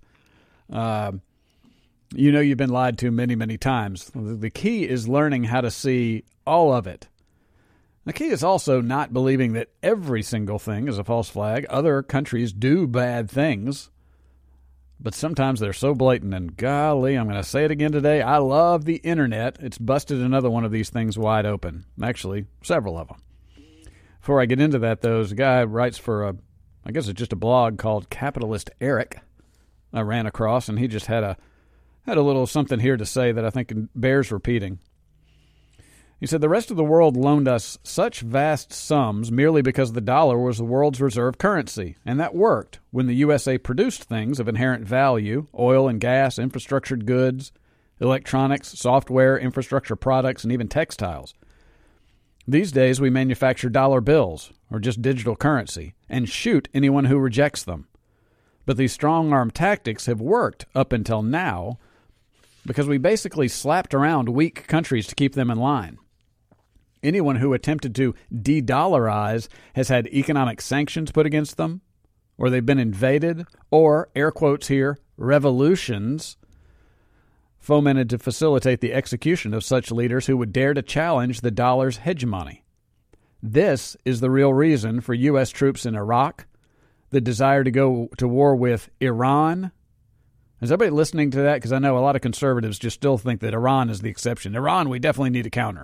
Speaker 8: You've been lied to many, many times. The key is learning how to see all of it. The key is also not believing that every single thing is a false flag. Other countries do bad things, but sometimes they're so blatant. And golly, I'm going to say it again today. I love the internet. It's busted another one of these things wide open. Actually, several of them. Before I get into that, though, a guy writes for I guess it's just a blog called Capitalist Eric. I ran across, and he just had a little something here to say that I think bears repeating. He said, the rest of the world loaned us such vast sums merely because the dollar was the world's reserve currency, and that worked when the USA produced things of inherent value, oil and gas, infrastructured goods, electronics, software, infrastructure products, and even textiles. These days we manufacture dollar bills, or just digital currency, and shoot anyone who rejects them. But these strong-arm tactics have worked up until now because we basically slapped around weak countries to keep them in line. Anyone who attempted to de-dollarize has had economic sanctions put against them, or they've been invaded, or, air quotes here, revolutions fomented to facilitate the execution of such leaders who would dare to challenge the dollar's hegemony. This is the real reason for U.S. troops in Iraq, the desire to go to war with Iran. Is everybody listening to that? Because I know a lot of conservatives just still think that Iran is the exception. Iran, we definitely need to counter.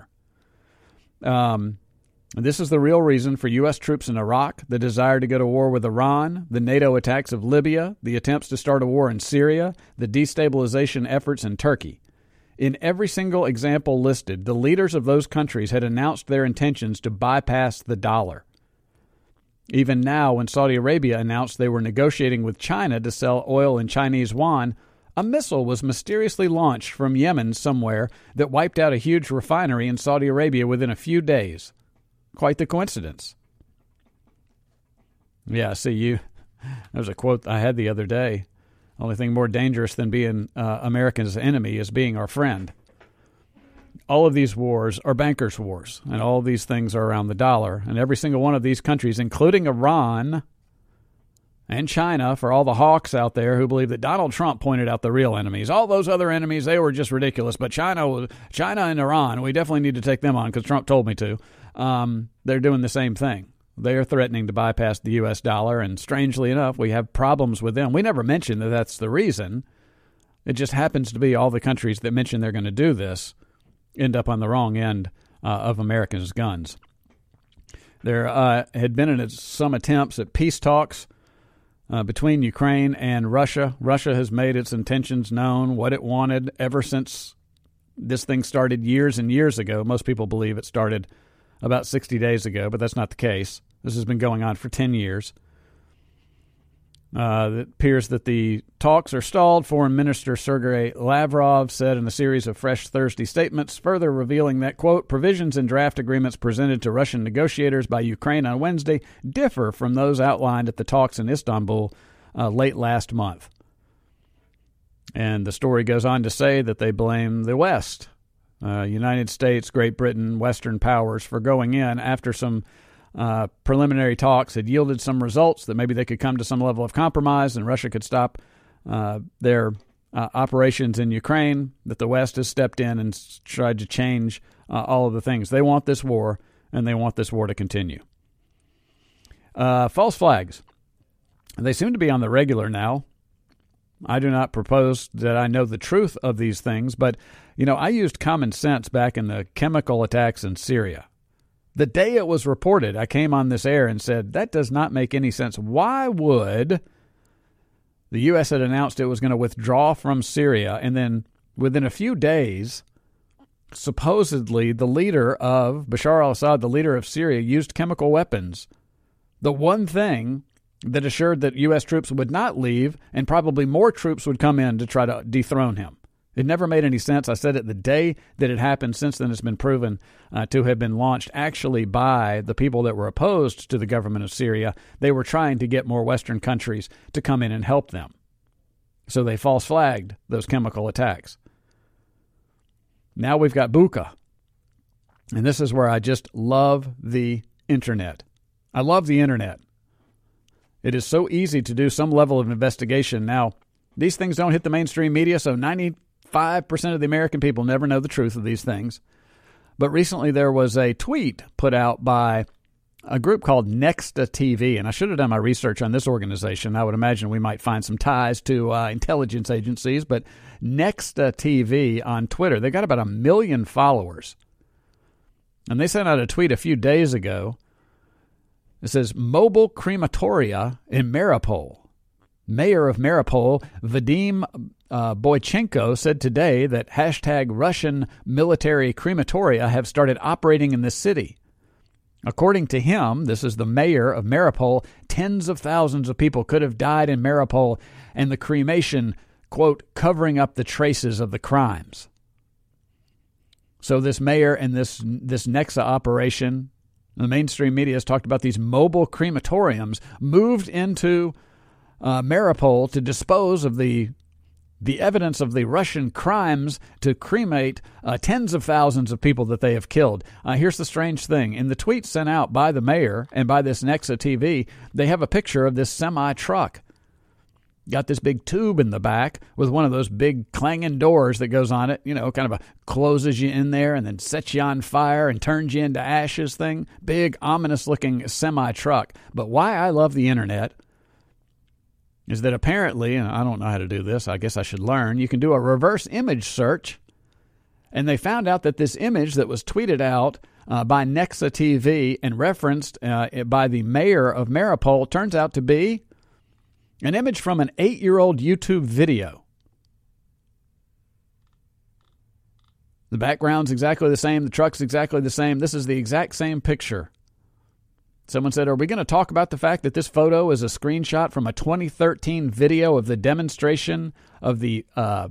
Speaker 8: This is the real reason for U.S. troops in Iraq, the desire to go to war with Iran, the NATO attacks of Libya, the attempts to start a war in Syria, the destabilization efforts in Turkey. In every single example listed, the leaders of those countries had announced their intentions to bypass the dollar. Even now, when Saudi Arabia announced they were negotiating with China to sell oil in Chinese yuan, a missile was mysteriously launched from Yemen somewhere that wiped out a huge refinery in Saudi Arabia within a few days. Quite the coincidence. Yeah, see, there's a quote I had the other day. Only thing more dangerous than being America's enemy is being our friend. All of these wars are bankers' wars, and all of these things are around the dollar. And every single one of these countries, including Iran and China, for all the hawks out there who believe that Donald Trump pointed out the real enemies. All those other enemies, they were just ridiculous. But China and Iran, we definitely need to take them on because Trump told me to. They're doing the same thing. They are threatening to bypass the U.S. dollar, and strangely enough, we have problems with them. We never mentioned that that's the reason. It just happens to be all the countries that mention they're going to do this end up on the wrong end of Americans' guns. There had been some attempts at peace talks between Ukraine and Russia. Russia has made its intentions known, what it wanted ever since this thing started years and years ago. Most people believe it started about 60 days ago, but that's not the case. This has been going on for 10 years. It appears that the talks are stalled. Foreign Minister Sergei Lavrov said in a series of fresh Thursday statements, further revealing that, quote, provisions in draft agreements presented to Russian negotiators by Ukraine on Wednesday differ from those outlined at the talks in Istanbul late last month. And the story goes on to say that they blame the West, United States, Great Britain, Western powers, for going in after some preliminary talks had yielded some results that maybe they could come to some level of compromise and Russia could stop their operations in Ukraine, that the West has stepped in and tried to change all of the things. They want this war, and they want this war to continue. False flags. They seem to be on the regular now. I do not propose that I know the truth of these things, but, I used common sense back in the chemical attacks in Syria. The day it was reported, I came on this air and said, that does not make any sense. Why would the U.S. had announced it was going to withdraw from Syria, and then within a few days, supposedly the leader of Bashar al-Assad, the leader of Syria, used chemical weapons. The one thing that assured that U.S. troops would not leave and probably more troops would come in to try to dethrone him. It never made any sense. I said it the day that it happened. Since then, it's been proven to have been launched actually by the people that were opposed to the government of Syria. They were trying to get more Western countries to come in and help them. So they false flagged those chemical attacks. Now we've got Bucha. And this is where I just love the internet. I love the internet. It is so easy to do some level of investigation. Now, these things don't hit the mainstream media, so 95% of the American people never know the truth of these things. But recently there was a tweet put out by a group called Nexta TV, and I should have done my research on this organization. I would imagine we might find some ties to intelligence agencies, but Nexta TV on Twitter, they've got about 1 million followers. And they sent out a tweet a few days ago. It says, mobile crematoria in Mariupol. Mayor of Mariupol, Vadim Boychenko, said today that #Russian military crematoria have started operating in the city. According to him, this is the mayor of Mariupol, tens of thousands of people could have died in Mariupol, and the cremation, quote, covering up the traces of the crimes. So this mayor and this Nexa operation, the mainstream media has talked about these mobile crematoriums moved into Mariupol to dispose of the evidence of the Russian crimes, to cremate tens of thousands of people that they have killed. Here's the strange thing. In the tweet sent out by the mayor and by this Nexa TV, they have a picture of this semi-truck. Got this big tube in the back with one of those big clanging doors that goes on it, kind of closes you in there and then sets you on fire and turns you into ashes thing. Big, ominous-looking semi-truck. But why I love the internet is that apparently, and I don't know how to do this, I guess I should learn, you can do a reverse image search, and they found out that this image that was tweeted out by Nexa TV and referenced by the mayor of Mariupol turns out to be an image from an 8-year-old YouTube video. The background's exactly the same. The truck's exactly the same. This is the exact same picture. Someone said, are we going to talk about the fact that this photo is a screenshot from a 2013 video of the demonstration of the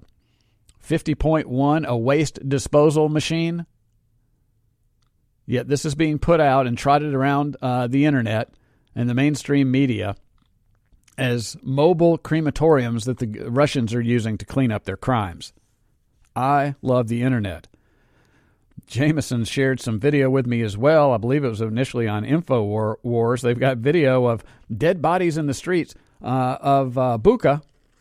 Speaker 8: 50.1, a waste disposal machine? Yet this is being put out and trotted around the internet and the mainstream media as mobile crematoriums that the Russians are using to clean up their crimes. I love the internet. Jameson shared some video with me as well. I believe it was initially on InfoWars. They've got video of dead bodies in the streets of Bucha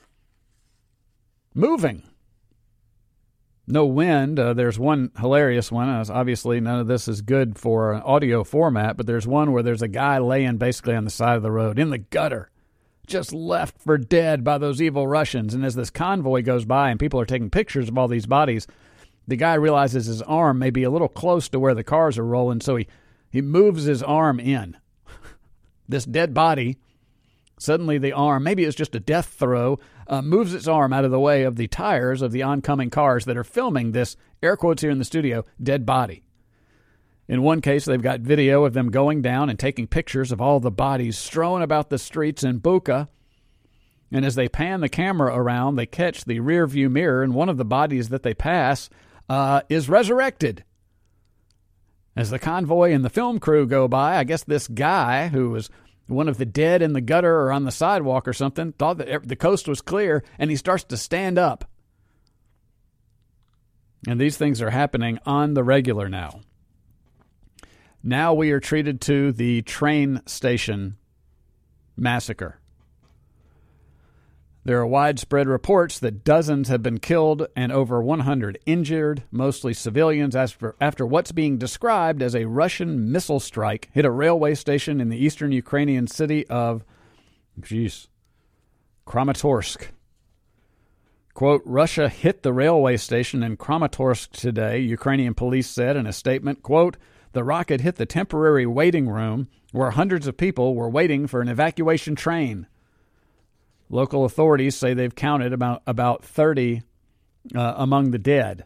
Speaker 8: moving. No wind. There's one hilarious one. Obviously, none of this is good for an audio format, but there's one where there's a guy laying basically on the side of the road in the gutter, just left for dead by those evil Russians. And as this convoy goes by and people are taking pictures of all these bodies, the guy realizes his arm may be a little close to where the cars are rolling, so he moves his arm in. This dead body, suddenly the arm, maybe it's just a death throw, moves its arm out of the way of the tires of the oncoming cars that are filming this, air quotes here in the studio, dead body. In one case, they've got video of them going down and taking pictures of all the bodies strewn about the streets in Bucha. And as they pan the camera around, they catch the rear view mirror, and one of the bodies that they pass is resurrected. As the convoy and the film crew go by, I guess this guy, who was one of the dead in the gutter or on the sidewalk or something, thought that the coast was clear, and he starts to stand up. And these things are happening on the regular now. Now we are treated to the train station massacre. There are widespread reports that dozens have been killed and over 100 injured, mostly civilians, after what's being described as a Russian missile strike hit a railway station in the eastern Ukrainian city of, Kramatorsk. Quote, Russia hit the railway station in Kramatorsk today, Ukrainian police said in a statement. Quote, the rocket hit the temporary waiting room where hundreds of people were waiting for an evacuation train. Local authorities say they've counted about 30 among the dead.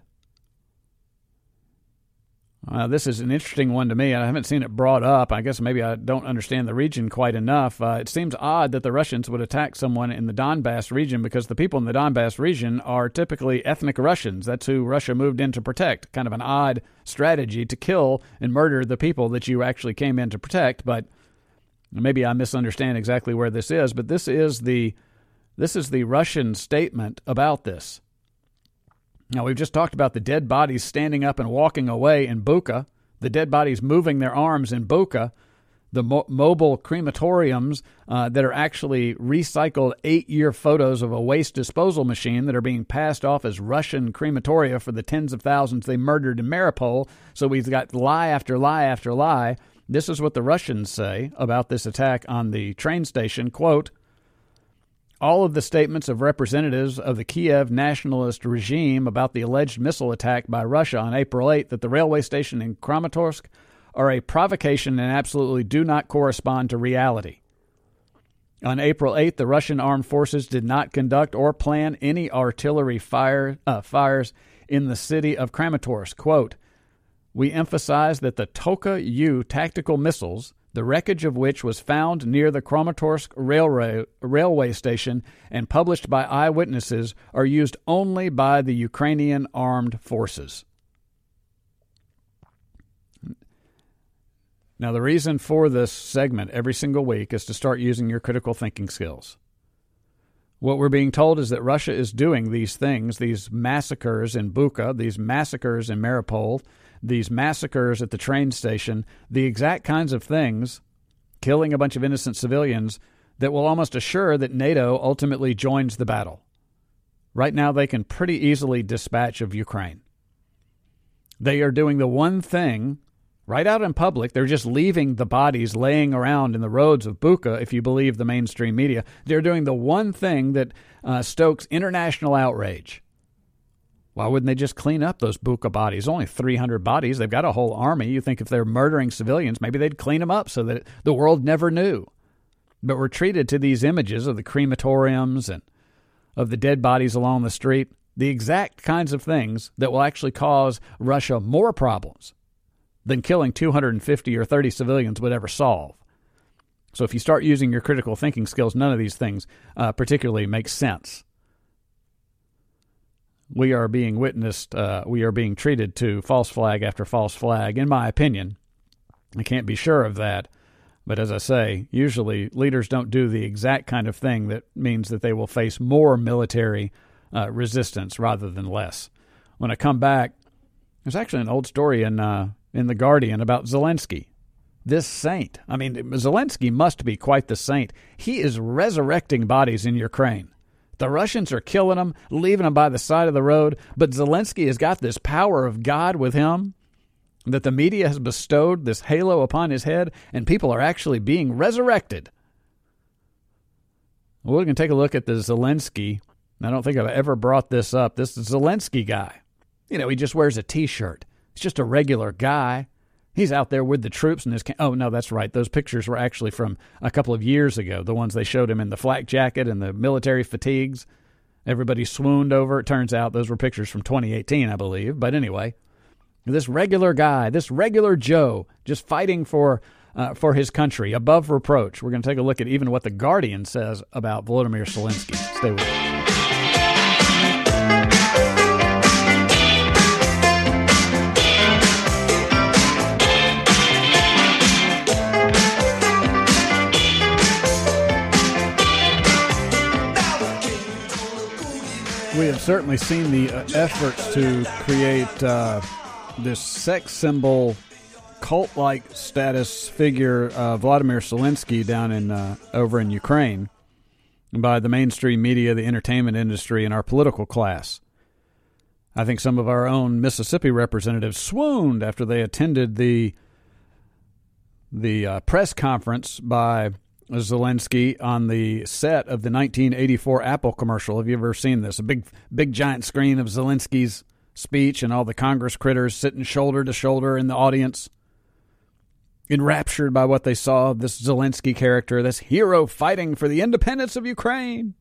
Speaker 8: This is an interesting one to me. I haven't seen it brought up. I guess maybe I don't understand the region quite enough. It seems odd that the Russians would attack someone in the Donbass region because the people in the Donbass region are typically ethnic Russians. That's who Russia moved in to protect. Kind of an odd strategy to kill and murder the people that you actually came in to protect. But maybe I misunderstand exactly where this is. But this is the Russian statement about this. Now, we've just talked about the dead bodies standing up and walking away in Bucha, the dead bodies moving their arms in Bucha, the mobile crematoriums that are actually recycled 8-year photos of a waste disposal machine that are being passed off as Russian crematoria for the tens of thousands they murdered in Mariupol. So we've got lie after lie after lie. This is what the Russians say about this attack on the train station. Quote, all of the statements of representatives of the Kiev nationalist regime about the alleged missile attack by Russia on April 8th at the railway station in Kramatorsk are a provocation and absolutely do not correspond to reality. On April 8th, the Russian armed forces did not conduct or plan any artillery fires in the city of Kramatorsk. Quote, we emphasize that the Toka-U tactical missiles, the wreckage of which was found near the Kramatorsk railway station and published by eyewitnesses, are used only by the Ukrainian armed forces. Now, the reason for this segment every single week is to start using your critical thinking skills. What we're being told is that Russia is doing these things, these massacres in Bucha, these massacres in Mariupol, these massacres at the train station, the exact kinds of things, killing a bunch of innocent civilians, that will almost assure that NATO ultimately joins the battle. Right now, they can pretty easily dispatch of Ukraine. They are doing the one thing right out in public. They're just leaving the bodies laying around in the roads of Bucha, if you believe the mainstream media. They're doing the one thing that stokes international outrage. Why wouldn't they just clean up those Bucha bodies? Only 300 bodies. They've got a whole army. You think if they're murdering civilians, maybe they'd clean them up so that the world never knew. But we're treated to these images of the crematoriums and of the dead bodies along the street, the exact kinds of things that will actually cause Russia more problems than killing 250 or 30 civilians would ever solve. So if you start using your critical thinking skills, none of these things particularly make sense. We are being witnessed, we are being treated to false flag after false flag, in my opinion. I can't be sure of that. But as I say, usually leaders don't do the exact kind of thing that means that they will face more military resistance rather than less. When I come back, there's actually an old story in The Guardian about Zelensky. This saint. I mean, Zelensky must be quite the saint. He is resurrecting bodies in Ukraine. The Russians are killing them, leaving them by the side of the road, but Zelensky has got this power of God with him that the media has bestowed this halo upon his head, and people are actually being resurrected. Well, we're going to take a look at the Zelensky. I don't think I've ever brought this up. This Zelensky guy. You know, he just wears a T-shirt. He's just a regular guy. He's out there with the troops in his oh, no, that's right. Those pictures were actually from a couple of years ago, the ones they showed him in the flak jacket and the military fatigues. Everybody swooned over. It turns out those were pictures from 2018, I believe. But anyway, this regular guy, this regular Joe, just fighting for for his country, above reproach. We're going to take a look at even what The Guardian says about Volodymyr Zelensky. Stay with us. We have certainly seen the efforts to create this sex symbol, cult-like status figure, Volodymyr Zelensky, down in over in Ukraine, by the mainstream media, the entertainment industry, and our political class. I think some of our own Mississippi representatives swooned after they attended the press conference by Zelensky on the set of the 1984 Apple commercial. Have you ever seen this? A big giant screen of Zelensky's speech and all the Congress critters sitting shoulder to shoulder in the audience, enraptured by what they saw of this Zelensky character, this hero fighting for the independence of Ukraine.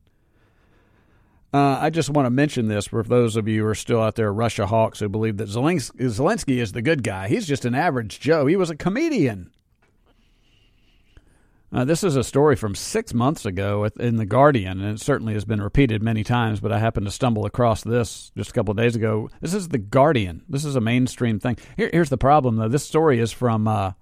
Speaker 8: I just want to mention this for those of you who are still out there, Russia hawks, who believe that Zelensky is the good guy. He's just an average Joe. He was a comedian. This is a story from 6 months ago in The Guardian, and it certainly has been repeated many times, but I happened to stumble across this just a couple of days ago. This is The Guardian. This is a mainstream thing. Here's the problem, though. This story is from the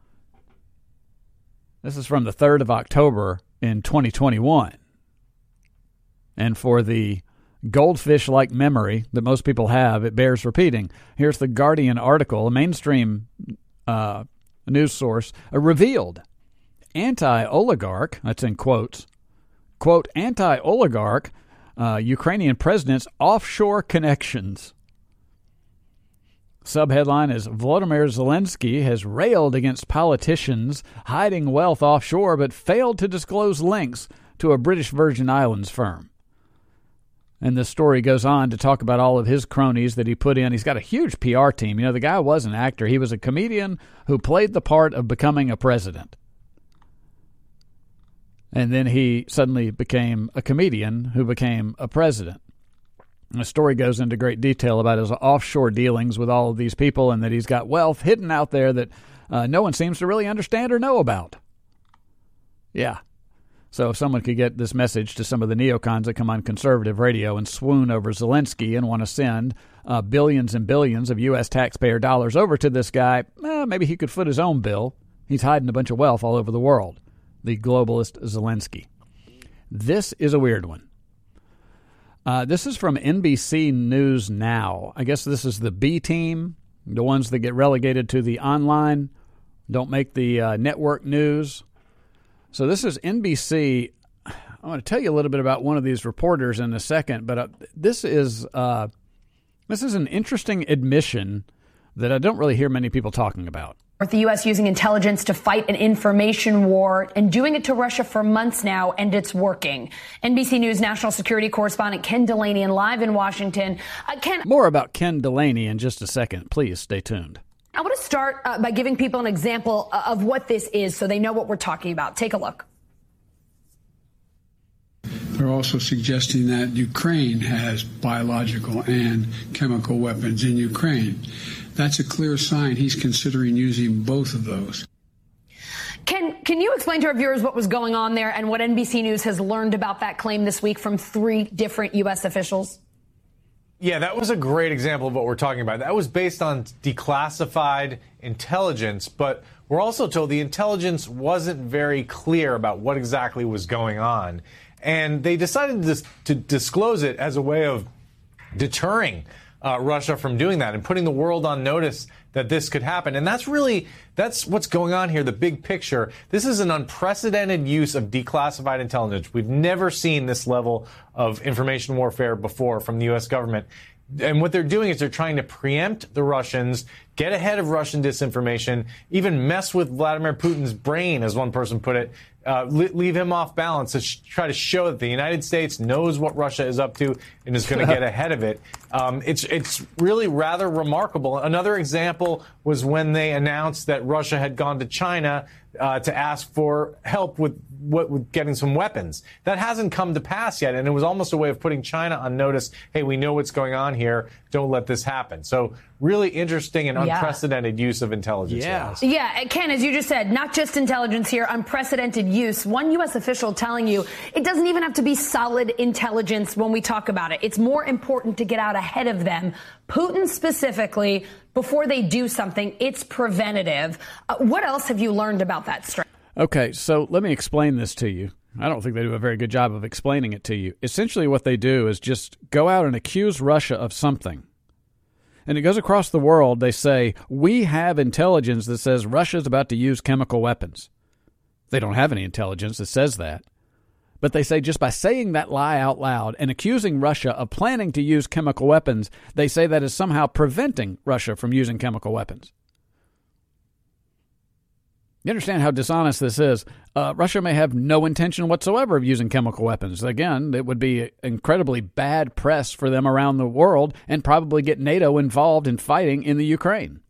Speaker 8: 3rd of October in 2021. And for the goldfish-like memory that most people have, it bears repeating. Here's The Guardian article, a mainstream news source, revealed anti-oligarch, that's in quotes, quote, anti-oligarch Ukrainian president's offshore connections. Subheadline is Volodymyr Zelensky has railed against politicians hiding wealth offshore but failed to disclose links to a British Virgin Islands firm. And the story goes on to talk about all of his cronies that he put in. He's got a huge PR team. You know, the guy was an actor. He was a comedian who played the part of becoming a president. And then he suddenly became a comedian who became a president. And the story goes into great detail about his offshore dealings with all of these people and that he's got wealth hidden out there that no one seems to really understand or know about. Yeah. So if someone could get this message to some of the neocons that come on conservative radio and swoon over Zelensky and want to send billions and billions of U.S. taxpayer dollars over to this guy, maybe he could foot his own bill. He's hiding a bunch of wealth all over the world. The globalist Zelensky. This is a weird one. This is from NBC News Now. I guess this is the B team, the ones that get relegated to the online, don't make the network news. So this is NBC. I want to tell you a little bit about one of these reporters in a second, but this is an interesting admission that I don't really hear many people talking about.
Speaker 10: With the U.S. using intelligence to fight an information war and doing it to Russia for months now, and it's working. NBC News national security correspondent Ken Delaney live in Washington. Ken,
Speaker 8: more about Ken Delaney in just a second. Please stay tuned.
Speaker 10: I want to start by giving people an example of what this is so they know what we're talking about. Take a look.
Speaker 11: They're also suggesting that Ukraine has biological and chemical weapons in Ukraine. That's a clear sign he's considering using both of those.
Speaker 10: Can you explain to our viewers what was going on there and what NBC News has learned about that claim this week from 3 different U.S. officials?
Speaker 12: Yeah, that was a great example of what we're talking about. That was based on declassified intelligence, but we're also told the intelligence wasn't very clear about what exactly was going on. And they decided to disclose it as a way of deterring Russia from doing that and putting the world on notice that this could happen. And that's what's going on here, the big picture. This is an unprecedented use of declassified intelligence. We've never seen this level of information warfare before from the U.S. government. And what they're doing is they're trying to preempt the Russians, get ahead of Russian disinformation, even mess with Vladimir Putin's brain, as one person put it, leave him off balance to try to show that the United States knows what Russia is up to and is going to get ahead of it. It's really rather remarkable. Another example was when they announced that Russia had gone to China to ask for help with with getting some weapons. That hasn't come to pass yet, and it was almost a way of putting China on notice. Hey, we know what's going on here. Don't let this happen. So really interesting and unprecedented use of intelligence.
Speaker 10: Yeah, Ken, as you just said, not just intelligence here, unprecedented use. One U.S. official telling you it doesn't even have to be solid intelligence when we talk about it. It's more important to get out ahead of them. Putin specifically, before they do something, it's preventative. What else have you learned about that strength?
Speaker 8: Okay, so let me explain this to you. I don't think they do a very good job of explaining it to you. Essentially what they do is just go out and accuse Russia of something. And it goes across the world. They say, we have intelligence that says Russia's about to use chemical weapons. They don't have any intelligence that says that. But they say just by saying that lie out loud and accusing Russia of planning to use chemical weapons, they say that is somehow preventing Russia from using chemical weapons. You understand how dishonest this is. Russia may have no intention whatsoever of using chemical weapons. Again, it would be incredibly bad press for them around the world and probably get NATO involved in fighting in the Ukraine.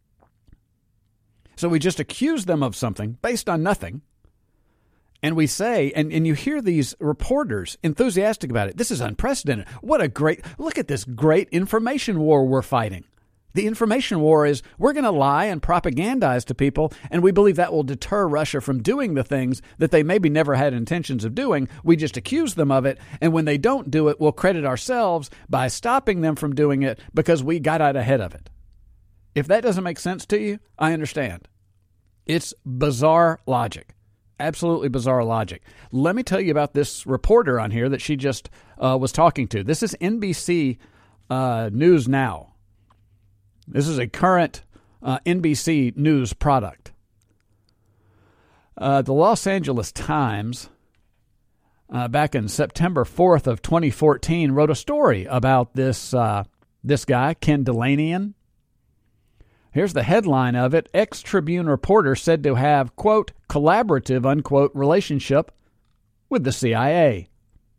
Speaker 8: So we just accuse them of something based on nothing. And we say, and you hear these reporters enthusiastic about it. This is unprecedented. Look at this great information war we're fighting. The information war is we're going to lie and propagandize to people, and we believe that will deter Russia from doing the things that they maybe never had intentions of doing. We just accuse them of it, and when they don't do it, we'll credit ourselves by stopping them from doing it because we got out ahead of it. If that doesn't make sense to you, I understand. It's bizarre logic. Absolutely bizarre logic. Let me tell you about this reporter on here that she just was talking to. This is NBC News Now. This is a current NBC News product. The Los Angeles Times, back in September 4th of 2014, wrote a story about this guy, Ken Dilanian. Here's the headline of it. Ex-Tribune reporter said to have, quote, collaborative, unquote, relationship with the CIA.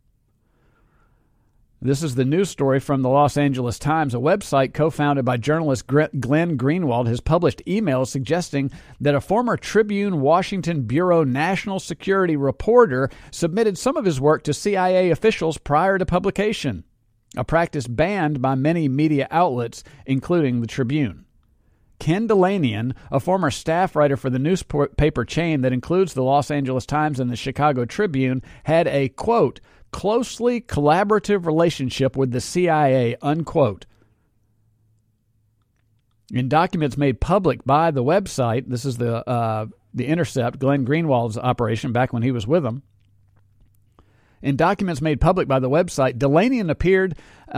Speaker 8: This is the news story from the Los Angeles Times. A website co-founded by journalist Glenn Greenwald has published emails suggesting that a former Tribune Washington Bureau national security reporter submitted some of his work to CIA officials prior to publication, a practice banned by many media outlets, including the Tribune. Ken Dilanian, a former staff writer for the newspaper chain that includes the Los Angeles Times and the Chicago Tribune, had a, quote, closely collaborative relationship with the CIA, unquote. In documents made public by the website, this is the Intercept, Glenn Greenwald's operation back when he was with them. In documents made public by the website, Dilanian appeared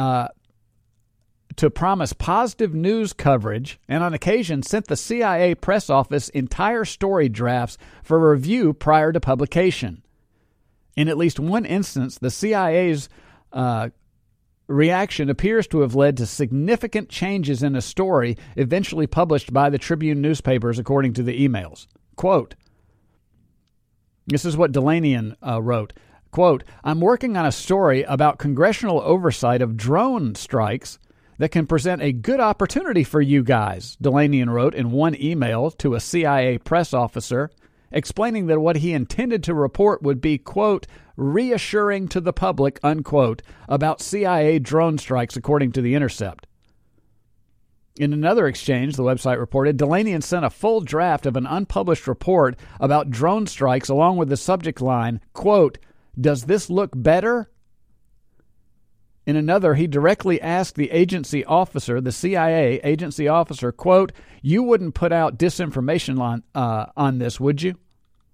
Speaker 8: to promise positive news coverage and on occasion sent the CIA press office entire story drafts for review prior to publication. In at least one instance, the CIA's reaction appears to have led to significant changes in a story eventually published by the Tribune newspapers, according to the emails. Quote, this is what Dilanian wrote. Quote, I'm working on a story about congressional oversight of drone strikes that can present a good opportunity for you guys, Dilanian wrote in one email to a CIA press officer, explaining that what he intended to report would be, quote, reassuring to the public, unquote, about CIA drone strikes, according to The Intercept. In another exchange, the website reported, Dilanian sent a full draft of an unpublished report about drone strikes along with the subject line, quote, does this look better? In another, he directly asked the agency officer, the CIA agency officer, quote, you wouldn't put out disinformation on this, would you?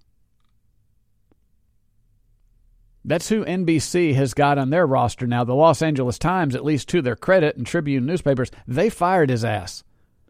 Speaker 8: That's who NBC has got on their roster now. The Los Angeles Times, at least to their credit, and Tribune newspapers, they fired his ass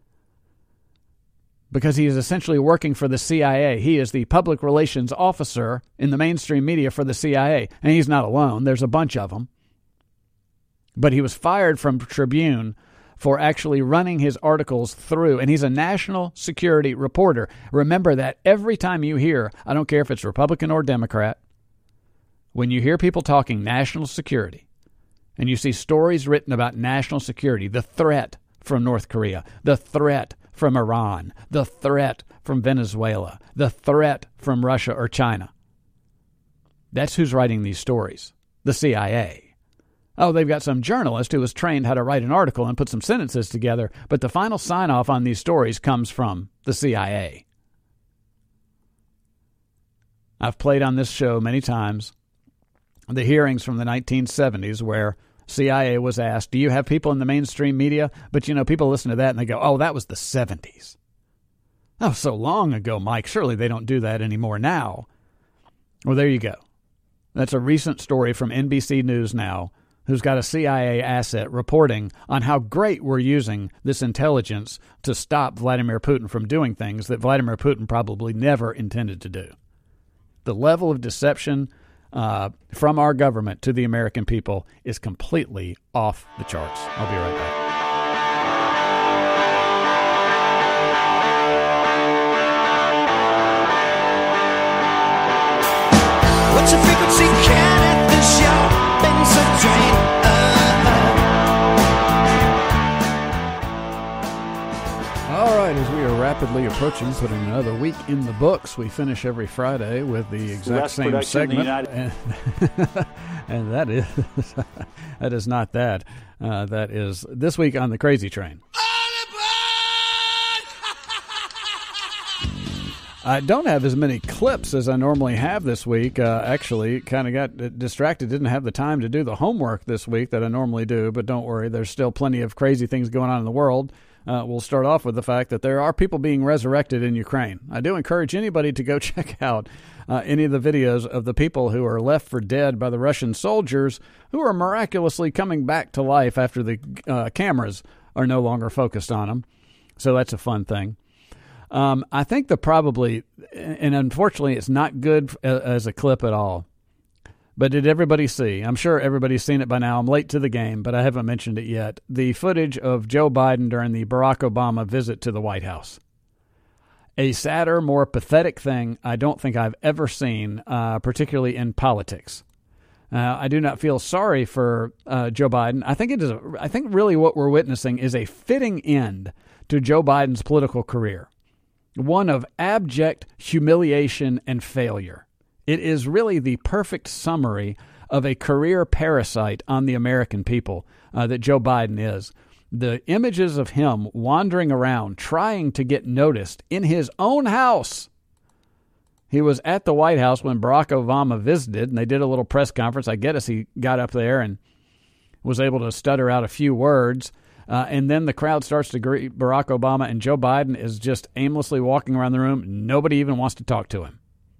Speaker 8: because he is essentially working for the CIA. He is the public relations officer in the mainstream media for the CIA, and he's not alone. There's a bunch of them. But he was fired from Tribune for actually running his articles through, and he's a national security reporter. Remember that every time you hear, I don't care if it's Republican or Democrat, when you hear people talking national security, and you see stories written about national security, the threat from North Korea, the threat from Iran, the threat from Venezuela, the threat from Russia or China, That's who's writing these stories, the CIA. Oh, they've got some journalist who was trained how to write an article and put some sentences together, but the final sign-off on these stories comes from the CIA. I've played on this show many times the hearings from the 1970s where CIA was asked, do you have people in the mainstream media? But, people listen to that and they go, oh, that was the 70s. Oh, so long ago, Mike. Surely they don't do that anymore now. Well, there you go. That's a recent story from NBC News Now, who's got a CIA asset reporting on how great we're using this intelligence to stop Vladimir Putin from doing things that Vladimir Putin probably never intended to do. The level of deception from our government to the American people is completely off the charts. I'll be right back.
Speaker 3: What's your frequency? Can it the show? Been so drained.
Speaker 8: All right, as we are rapidly approaching putting another week in the books, we finish every Friday with the exact same segment, and that is not that. That is This Week on the Crazy Train. I don't have as many clips as I normally have this week. Actually, kind of got distracted, didn't have the time to do the homework this week that I normally do, but don't worry, there's still plenty of crazy things going on in the world. We'll start off with the fact that there are people being resurrected in Ukraine. I do encourage anybody to go check out any of the videos of the people who are left for dead by the Russian soldiers who are miraculously coming back to life after the cameras are no longer focused on them. So that's a fun thing. I think probably, and unfortunately it's not good as a clip at all, but did everybody see? I'm sure everybody's seen it by now. I'm late to the game, but I haven't mentioned it yet. The footage of Joe Biden during the Barack Obama visit to the White House. A sadder, more pathetic thing I don't think I've ever seen, particularly in politics. I do not feel sorry for Joe Biden. I think really what we're witnessing is a fitting end to Joe Biden's political career. One of abject humiliation and failure. It is really the perfect summary of a career parasite on the American people that Joe Biden is. The images of him wandering around trying to get noticed in his own house. He was at the White House when Barack Obama visited, and they did a little press conference. I guess he got up there and was able to stutter out a few words. And then the crowd starts to greet Barack Obama, and Joe Biden is just aimlessly walking around the room. Nobody even wants to talk to him.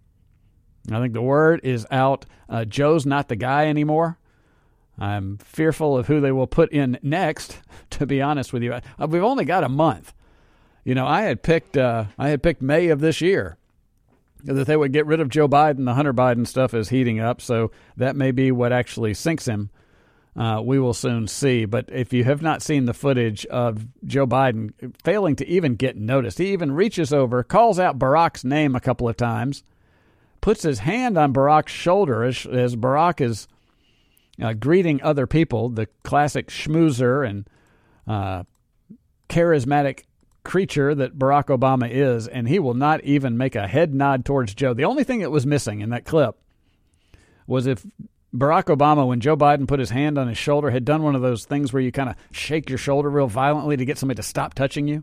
Speaker 8: I think the word is out. Joe's not the guy anymore. I'm fearful of who they will put in next, to be honest with you. We've only got a month. I had picked May of this year that they would get rid of Joe Biden. The Hunter Biden stuff is heating up, so that may be what actually sinks him. We will soon see. But if you have not seen the footage of Joe Biden failing to even get noticed, he even reaches over, calls out Barack's name a couple of times, puts his hand on Barack's shoulder as Barack is greeting other people, the classic schmoozer and charismatic creature that Barack Obama is, and he will not even make a head nod towards Joe. The only thing that was missing in that clip was if Barack Obama, when Joe Biden put his hand on his shoulder, had done one of those things where you kind of shake your shoulder real violently to get somebody to stop touching you.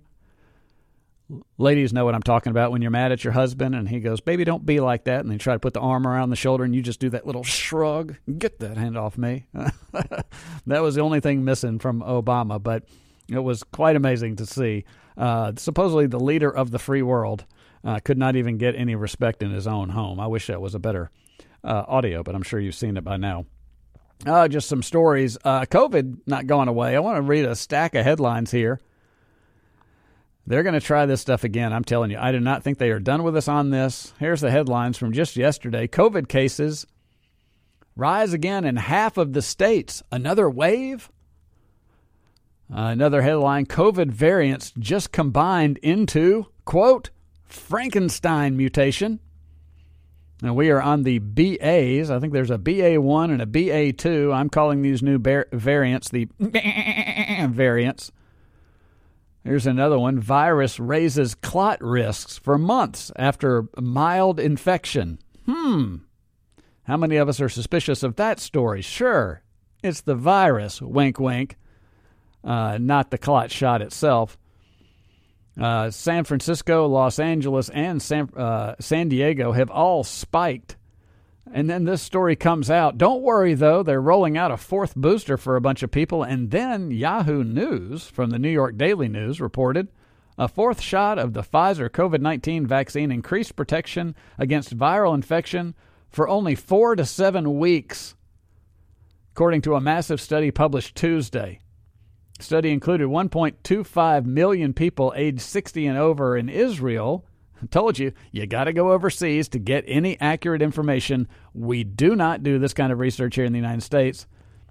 Speaker 8: Ladies know what I'm talking about when you're mad at your husband and he goes, baby, don't be like that. And then try to put the arm around the shoulder and you just do that little shrug. Get that hand off me. That was the only thing missing from Obama, but it was quite amazing to see. Supposedly the leader of the free world could not even get any respect in his own home. I wish that was a better audio, but I'm sure you've seen it by now. Just some stories. COVID not going away. I want to read a stack of headlines here. They're going to try this stuff again. I'm telling you, I do not think they are done with us on this. Here's the headlines from just yesterday. COVID cases rise again in half of the states. Another wave? Another headline, COVID variants just combined into, quote, Frankenstein mutation. And we are on the BAs. I think there's a BA1 and a BA2. I'm calling these new variants the variants. Here's another one. Virus raises clot risks for months after mild infection. How many of us are suspicious of that story? Sure, it's the virus, wink, wink, not the clot shot itself. San Francisco, Los Angeles, and San Diego have all spiked. And then this story comes out. Don't worry, though. They're rolling out a fourth booster for a bunch of people. And then Yahoo News from the New York Daily News reported a fourth shot of the Pfizer COVID-19 vaccine increased protection against viral infection for only 4 to 7 weeks, according to a massive study published Tuesday. The study included 1.25 million people aged 60 and over in Israel. I told you, you got to go overseas to get any accurate information. We do not do this kind of research here in the United States.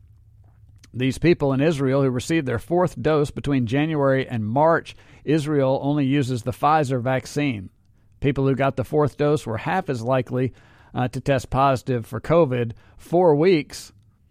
Speaker 8: These people in Israel who received their fourth dose between January and March, Israel only uses the Pfizer vaccine. People who got the fourth dose were half as likely to test positive for COVID 4 weeks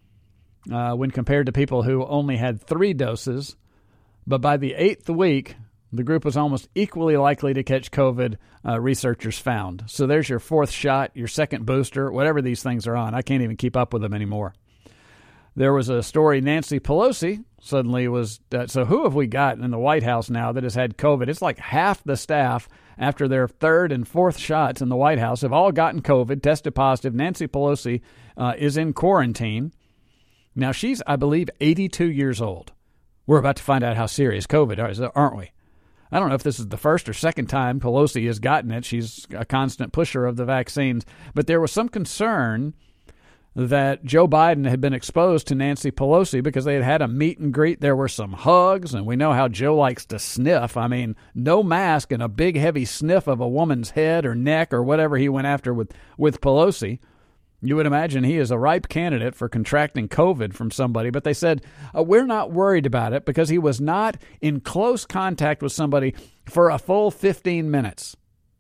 Speaker 8: when compared to people who only had 3 doses. But by the 8th week, the group was almost equally likely to catch COVID, researchers found. So there's your fourth shot, your second booster, whatever these things are on. I can't even keep up with them anymore. There was a story, Nancy Pelosi suddenly was, so who have we got in the White House now that has had COVID? It's like half the staff after their third and fourth shots in the White House have all gotten COVID, tested positive. Nancy Pelosi is in quarantine. Now she's, I believe, 82 years old. We're about to find out how serious COVID is, aren't we? I don't know if this is the first or second time Pelosi has gotten it. She's a constant pusher of the vaccines. But there was some concern that Joe Biden had been exposed to Nancy Pelosi because they had had a meet and greet. There were some hugs, and we know how Joe likes to sniff. I mean, no mask and a big heavy sniff of a woman's head or neck or whatever he went after with Pelosi. You would imagine he is a ripe candidate for contracting COVID from somebody, but they said, we're not worried about it because he was not in close contact with somebody for a full 15 minutes.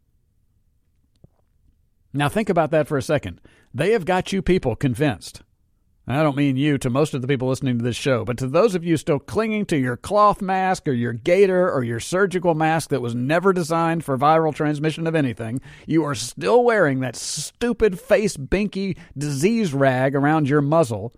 Speaker 8: Now think about that for a second. They have got you people convinced. I don't mean you, to most of the people listening to this show, but to those of you still clinging to your cloth mask or your gaiter or your surgical mask that was never designed for viral transmission of anything, you are still wearing that stupid face binky disease rag around your muzzle.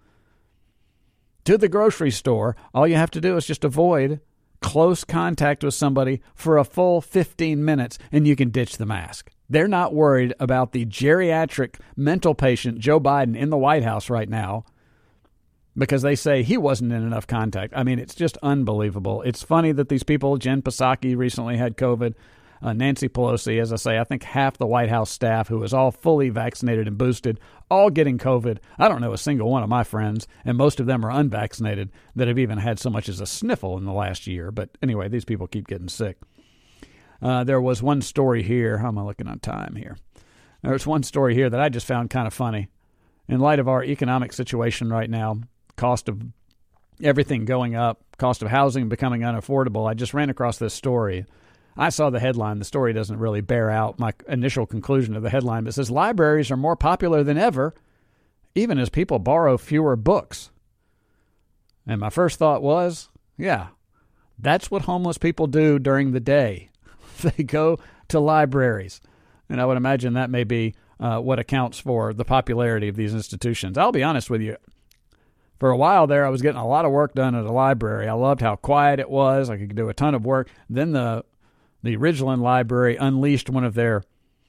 Speaker 8: To the grocery store, all you have to do is just avoid close contact with somebody for a full 15 minutes, and you can ditch the mask. They're not worried about the geriatric mental patient Joe Biden in the White House right now, because they say he wasn't in enough contact. I mean, it's just unbelievable. It's funny that these people, Jen Psaki recently had COVID, Nancy Pelosi, as I say, I think half the White House staff who is all fully vaccinated and boosted, all getting COVID. I don't know a single one of my friends, and most of them are unvaccinated, that have even had so much as a sniffle in the last year. But anyway, these people keep getting sick. There was one story here. How am I looking on time here? There's one story here that I just found kind of funny. In light of our economic situation right now, cost of everything going up, cost of housing becoming unaffordable, I just ran across this story. I saw the headline. The story doesn't really bear out my initial conclusion of the headline, but it says libraries are more popular than ever, even as people borrow fewer books. And my first thought was, yeah, that's what homeless people do during the day. They go to libraries. And I would imagine that may be what accounts for the popularity of these institutions. I'll be honest with you. For a while there, I was getting a lot of work done at a library. I loved how quiet it was. I could do a ton of work. Then the Ridgeland Library unleashed one of their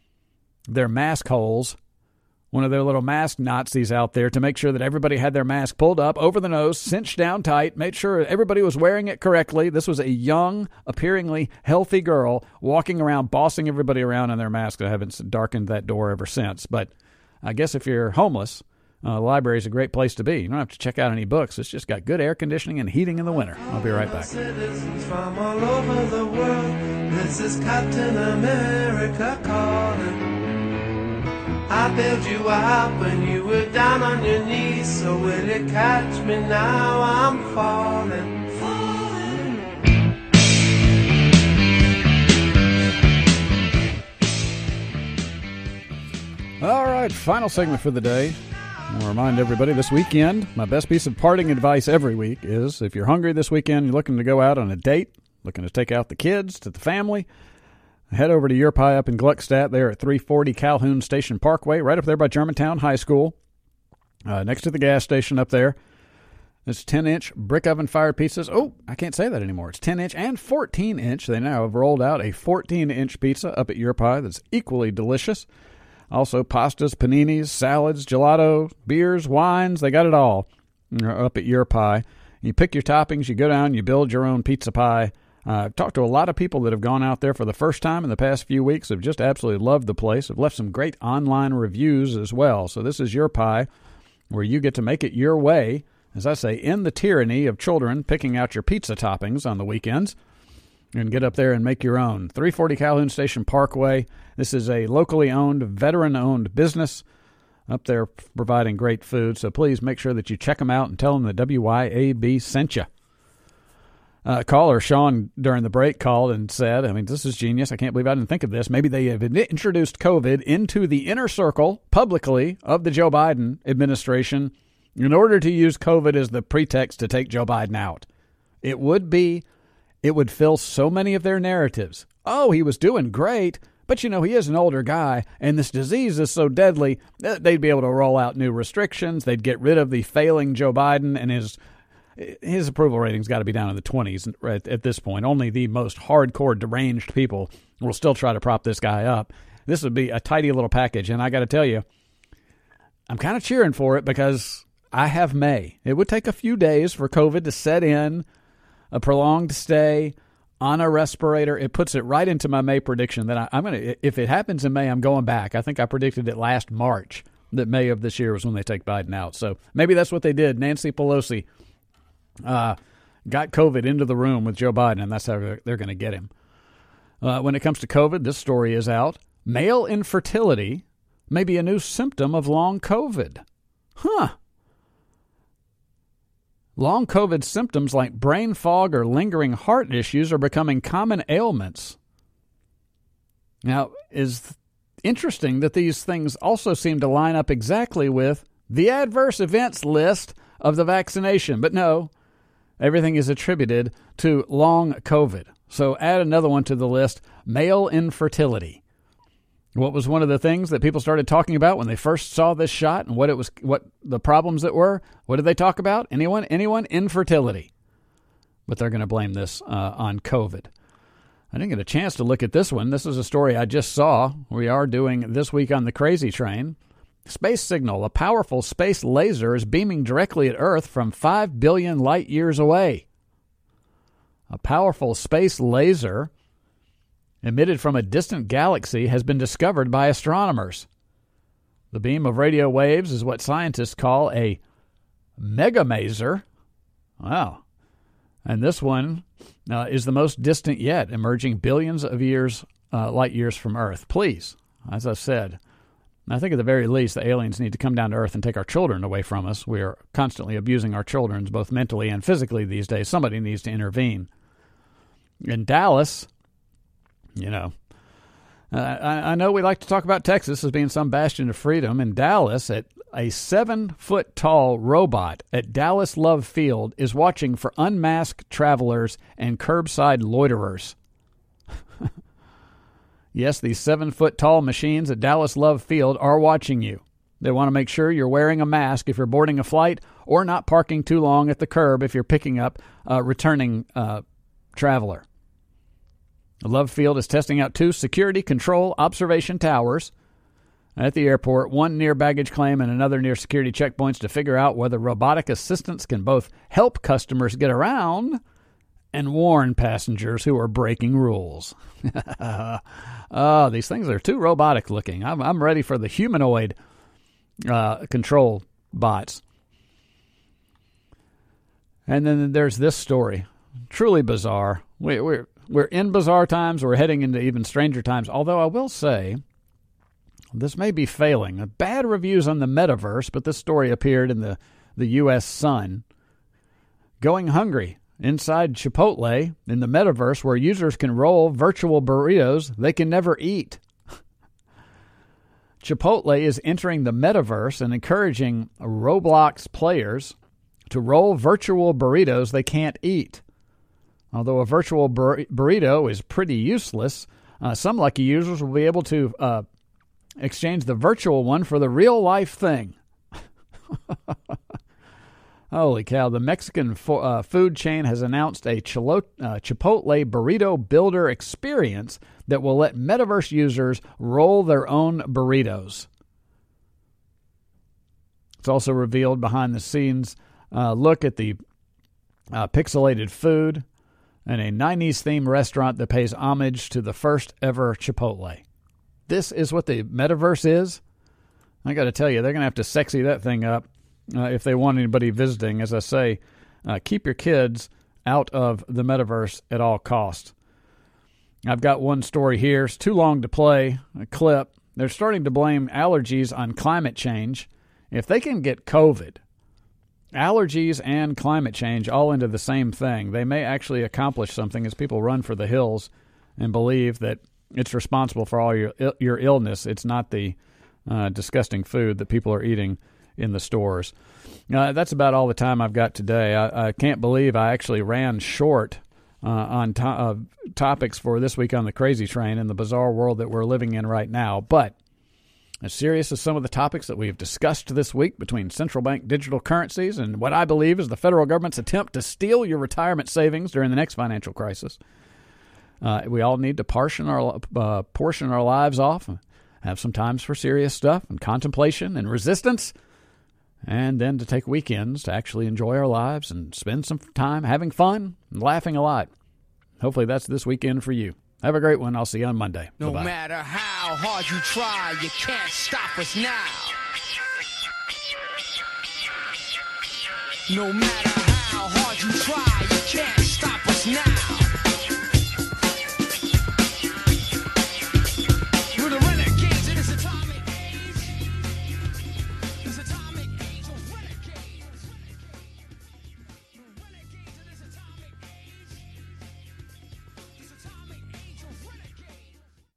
Speaker 8: mask holes, one of their little mask Nazis out there to make sure that everybody had their mask pulled up over the nose, cinched down tight, made sure everybody was wearing it correctly. This was a young, appearingly healthy girl walking around, bossing everybody around in their mask. I haven't darkened that door ever since. But I guess if you're homeless, the library is a great place to be. You don't have to check out any books. It's just got good air conditioning and heating in the winter. I'll be right back.
Speaker 13: Citizens from all over the world, this is Captain America calling. I bailed you out when you were down on your knees, so will you catch me now? I'm falling.
Speaker 8: All right, final segment for the day. I'll remind everybody this weekend, my best piece of parting advice every week is if you're hungry this weekend, you're looking to go out on a date, looking to take out the kids, to the family, head over to Your Pie up in Gluckstadt there at 340 Calhoun Station Parkway, right up there by Germantown High School. next to the gas station up there. It's 10-inch brick oven fired pizzas. Oh, I can't say that anymore. It's 10-inch and 14-inch. They now have rolled out a 14-inch pizza up at Your Pie that's equally delicious. Also, pastas, paninis, salads, gelato, beers, wines. They got it all up at Your Pie. You pick your toppings, you go down, you build your own pizza pie. I've talked to a lot of people that have gone out there for the first time in the past few weeks, have just absolutely loved the place, have left some great online reviews as well. So this is Your Pie, where you get to make it your way, as I say, in the tyranny of children picking out your pizza toppings on the weekends, and get up there and make your own. 340 Calhoun Station Parkway. This is a locally owned, veteran-owned business up there providing great food. So please make sure that you check them out and tell them that WYAB sent you. Caller Sean during the break called and said, I mean, this is genius. I can't believe I didn't think of this. Maybe they have introduced COVID into the inner circle publicly of the Joe Biden administration in order to use COVID as the pretext to take Joe Biden out. It would fill so many of their narratives. Oh, he was doing great, but, he is an older guy, and this disease is so deadly that they'd be able to roll out new restrictions. They'd get rid of the failing Joe Biden, and his approval rating's got to be down in the 20s at this point. Only the most hardcore deranged people will still try to prop this guy up. This would be a tidy little package, and I got to tell you, I'm kind of cheering for it because I have May. It would take a few days for COVID to set in, a prolonged stay on a respirator. It puts it right into my May prediction that I'm going to, if it happens in May, I'm going back. I think I predicted it last March that May of this year was when they take Biden out. So maybe that's what they did. Nancy Pelosi got COVID into the room with Joe Biden, and that's how they're going to get him. When it comes to COVID, this story is out. Male infertility may be a new symptom of long COVID. Long COVID symptoms like brain fog or lingering heart issues are becoming common ailments. Now, it's interesting that these things also seem to line up exactly with the adverse events list of the vaccination. But no, everything is attributed to long COVID. So add another one to the list, male infertility. What was one of the things that people started talking about when they first saw this shot and what the problems that were? What did they talk about? Anyone? Infertility. But they're going to blame this on COVID. I didn't get a chance to look at this one. This is a story I just saw. We are doing This Week on the Crazy Train. Space signal. A powerful space laser is beaming directly at Earth from 5 billion light years away. A powerful space laser emitted from a distant galaxy has been discovered by astronomers. The beam of radio waves is what scientists call a megamaser. Wow. And this one is the most distant yet, emerging billions of light years from Earth. Please, as I've said, I think at the very least the aliens need to come down to Earth and take our children away from us. We are constantly abusing our children, both mentally and physically these days. Somebody needs to intervene. In Dallas, I know we like to talk about Texas as being some bastion of freedom. In Dallas, a 7-foot-tall robot at Dallas Love Field is watching for unmasked travelers and curbside loiterers. Yes, these 7-foot-tall machines at Dallas Love Field are watching you. They want to make sure you're wearing a mask if you're boarding a flight or not parking too long at the curb if you're picking up a returning traveler. Love Field is testing out 2 security control observation towers at the airport, one near baggage claim and another near security checkpoints to figure out whether robotic assistants can both help customers get around and warn passengers who are breaking rules. These things are too robotic looking. I'm ready for the humanoid control bots. And then there's this story. Truly bizarre. We're in bizarre times. We're heading into even stranger times. Although I will say, this may be failing. Bad reviews on the metaverse, but this story appeared in the U.S. Sun. Going hungry inside Chipotle in the metaverse where users can roll virtual burritos they can never eat. Chipotle is entering the metaverse and encouraging Roblox players to roll virtual burritos they can't eat. Although a virtual burrito is pretty useless, some lucky users will be able to exchange the virtual one for the real-life thing. Holy cow. The Mexican food chain has announced a Chipotle burrito builder experience that will let metaverse users roll their own burritos. It's also revealed behind-the-scenes look at the pixelated food and a 90s-themed restaurant that pays homage to the first-ever Chipotle. This is what the metaverse is? I got to tell you, they're going to have to sexy that thing up if they want anybody visiting. As I say, keep your kids out of the metaverse at all costs. I've got one story here. It's too long to play a clip. They're starting to blame allergies on climate change. If they can get COVID, allergies and climate change all into the same thing, they may actually accomplish something as people run for the hills and believe that it's responsible for all your illness. It's not the disgusting food that people are eating in the stores. That's about all the time I've got today. I can't believe I actually ran short on topics for this week on the Crazy Train in the bizarre world that we're living in right now. But as serious as some of the topics that we've discussed this week between central bank digital currencies and what I believe is the federal government's attempt to steal your retirement savings during the next financial crisis, we all need to portion our lives off, have some times for serious stuff and contemplation and resistance, and then to take weekends to actually enjoy our lives and spend some time having fun and laughing a lot. Hopefully that's this weekend for you. Have a great one. I'll see you on Monday.
Speaker 14: No
Speaker 8: Bye-bye.
Speaker 14: matter how hard you try, you can't stop us now. No matter how hard you try, you can't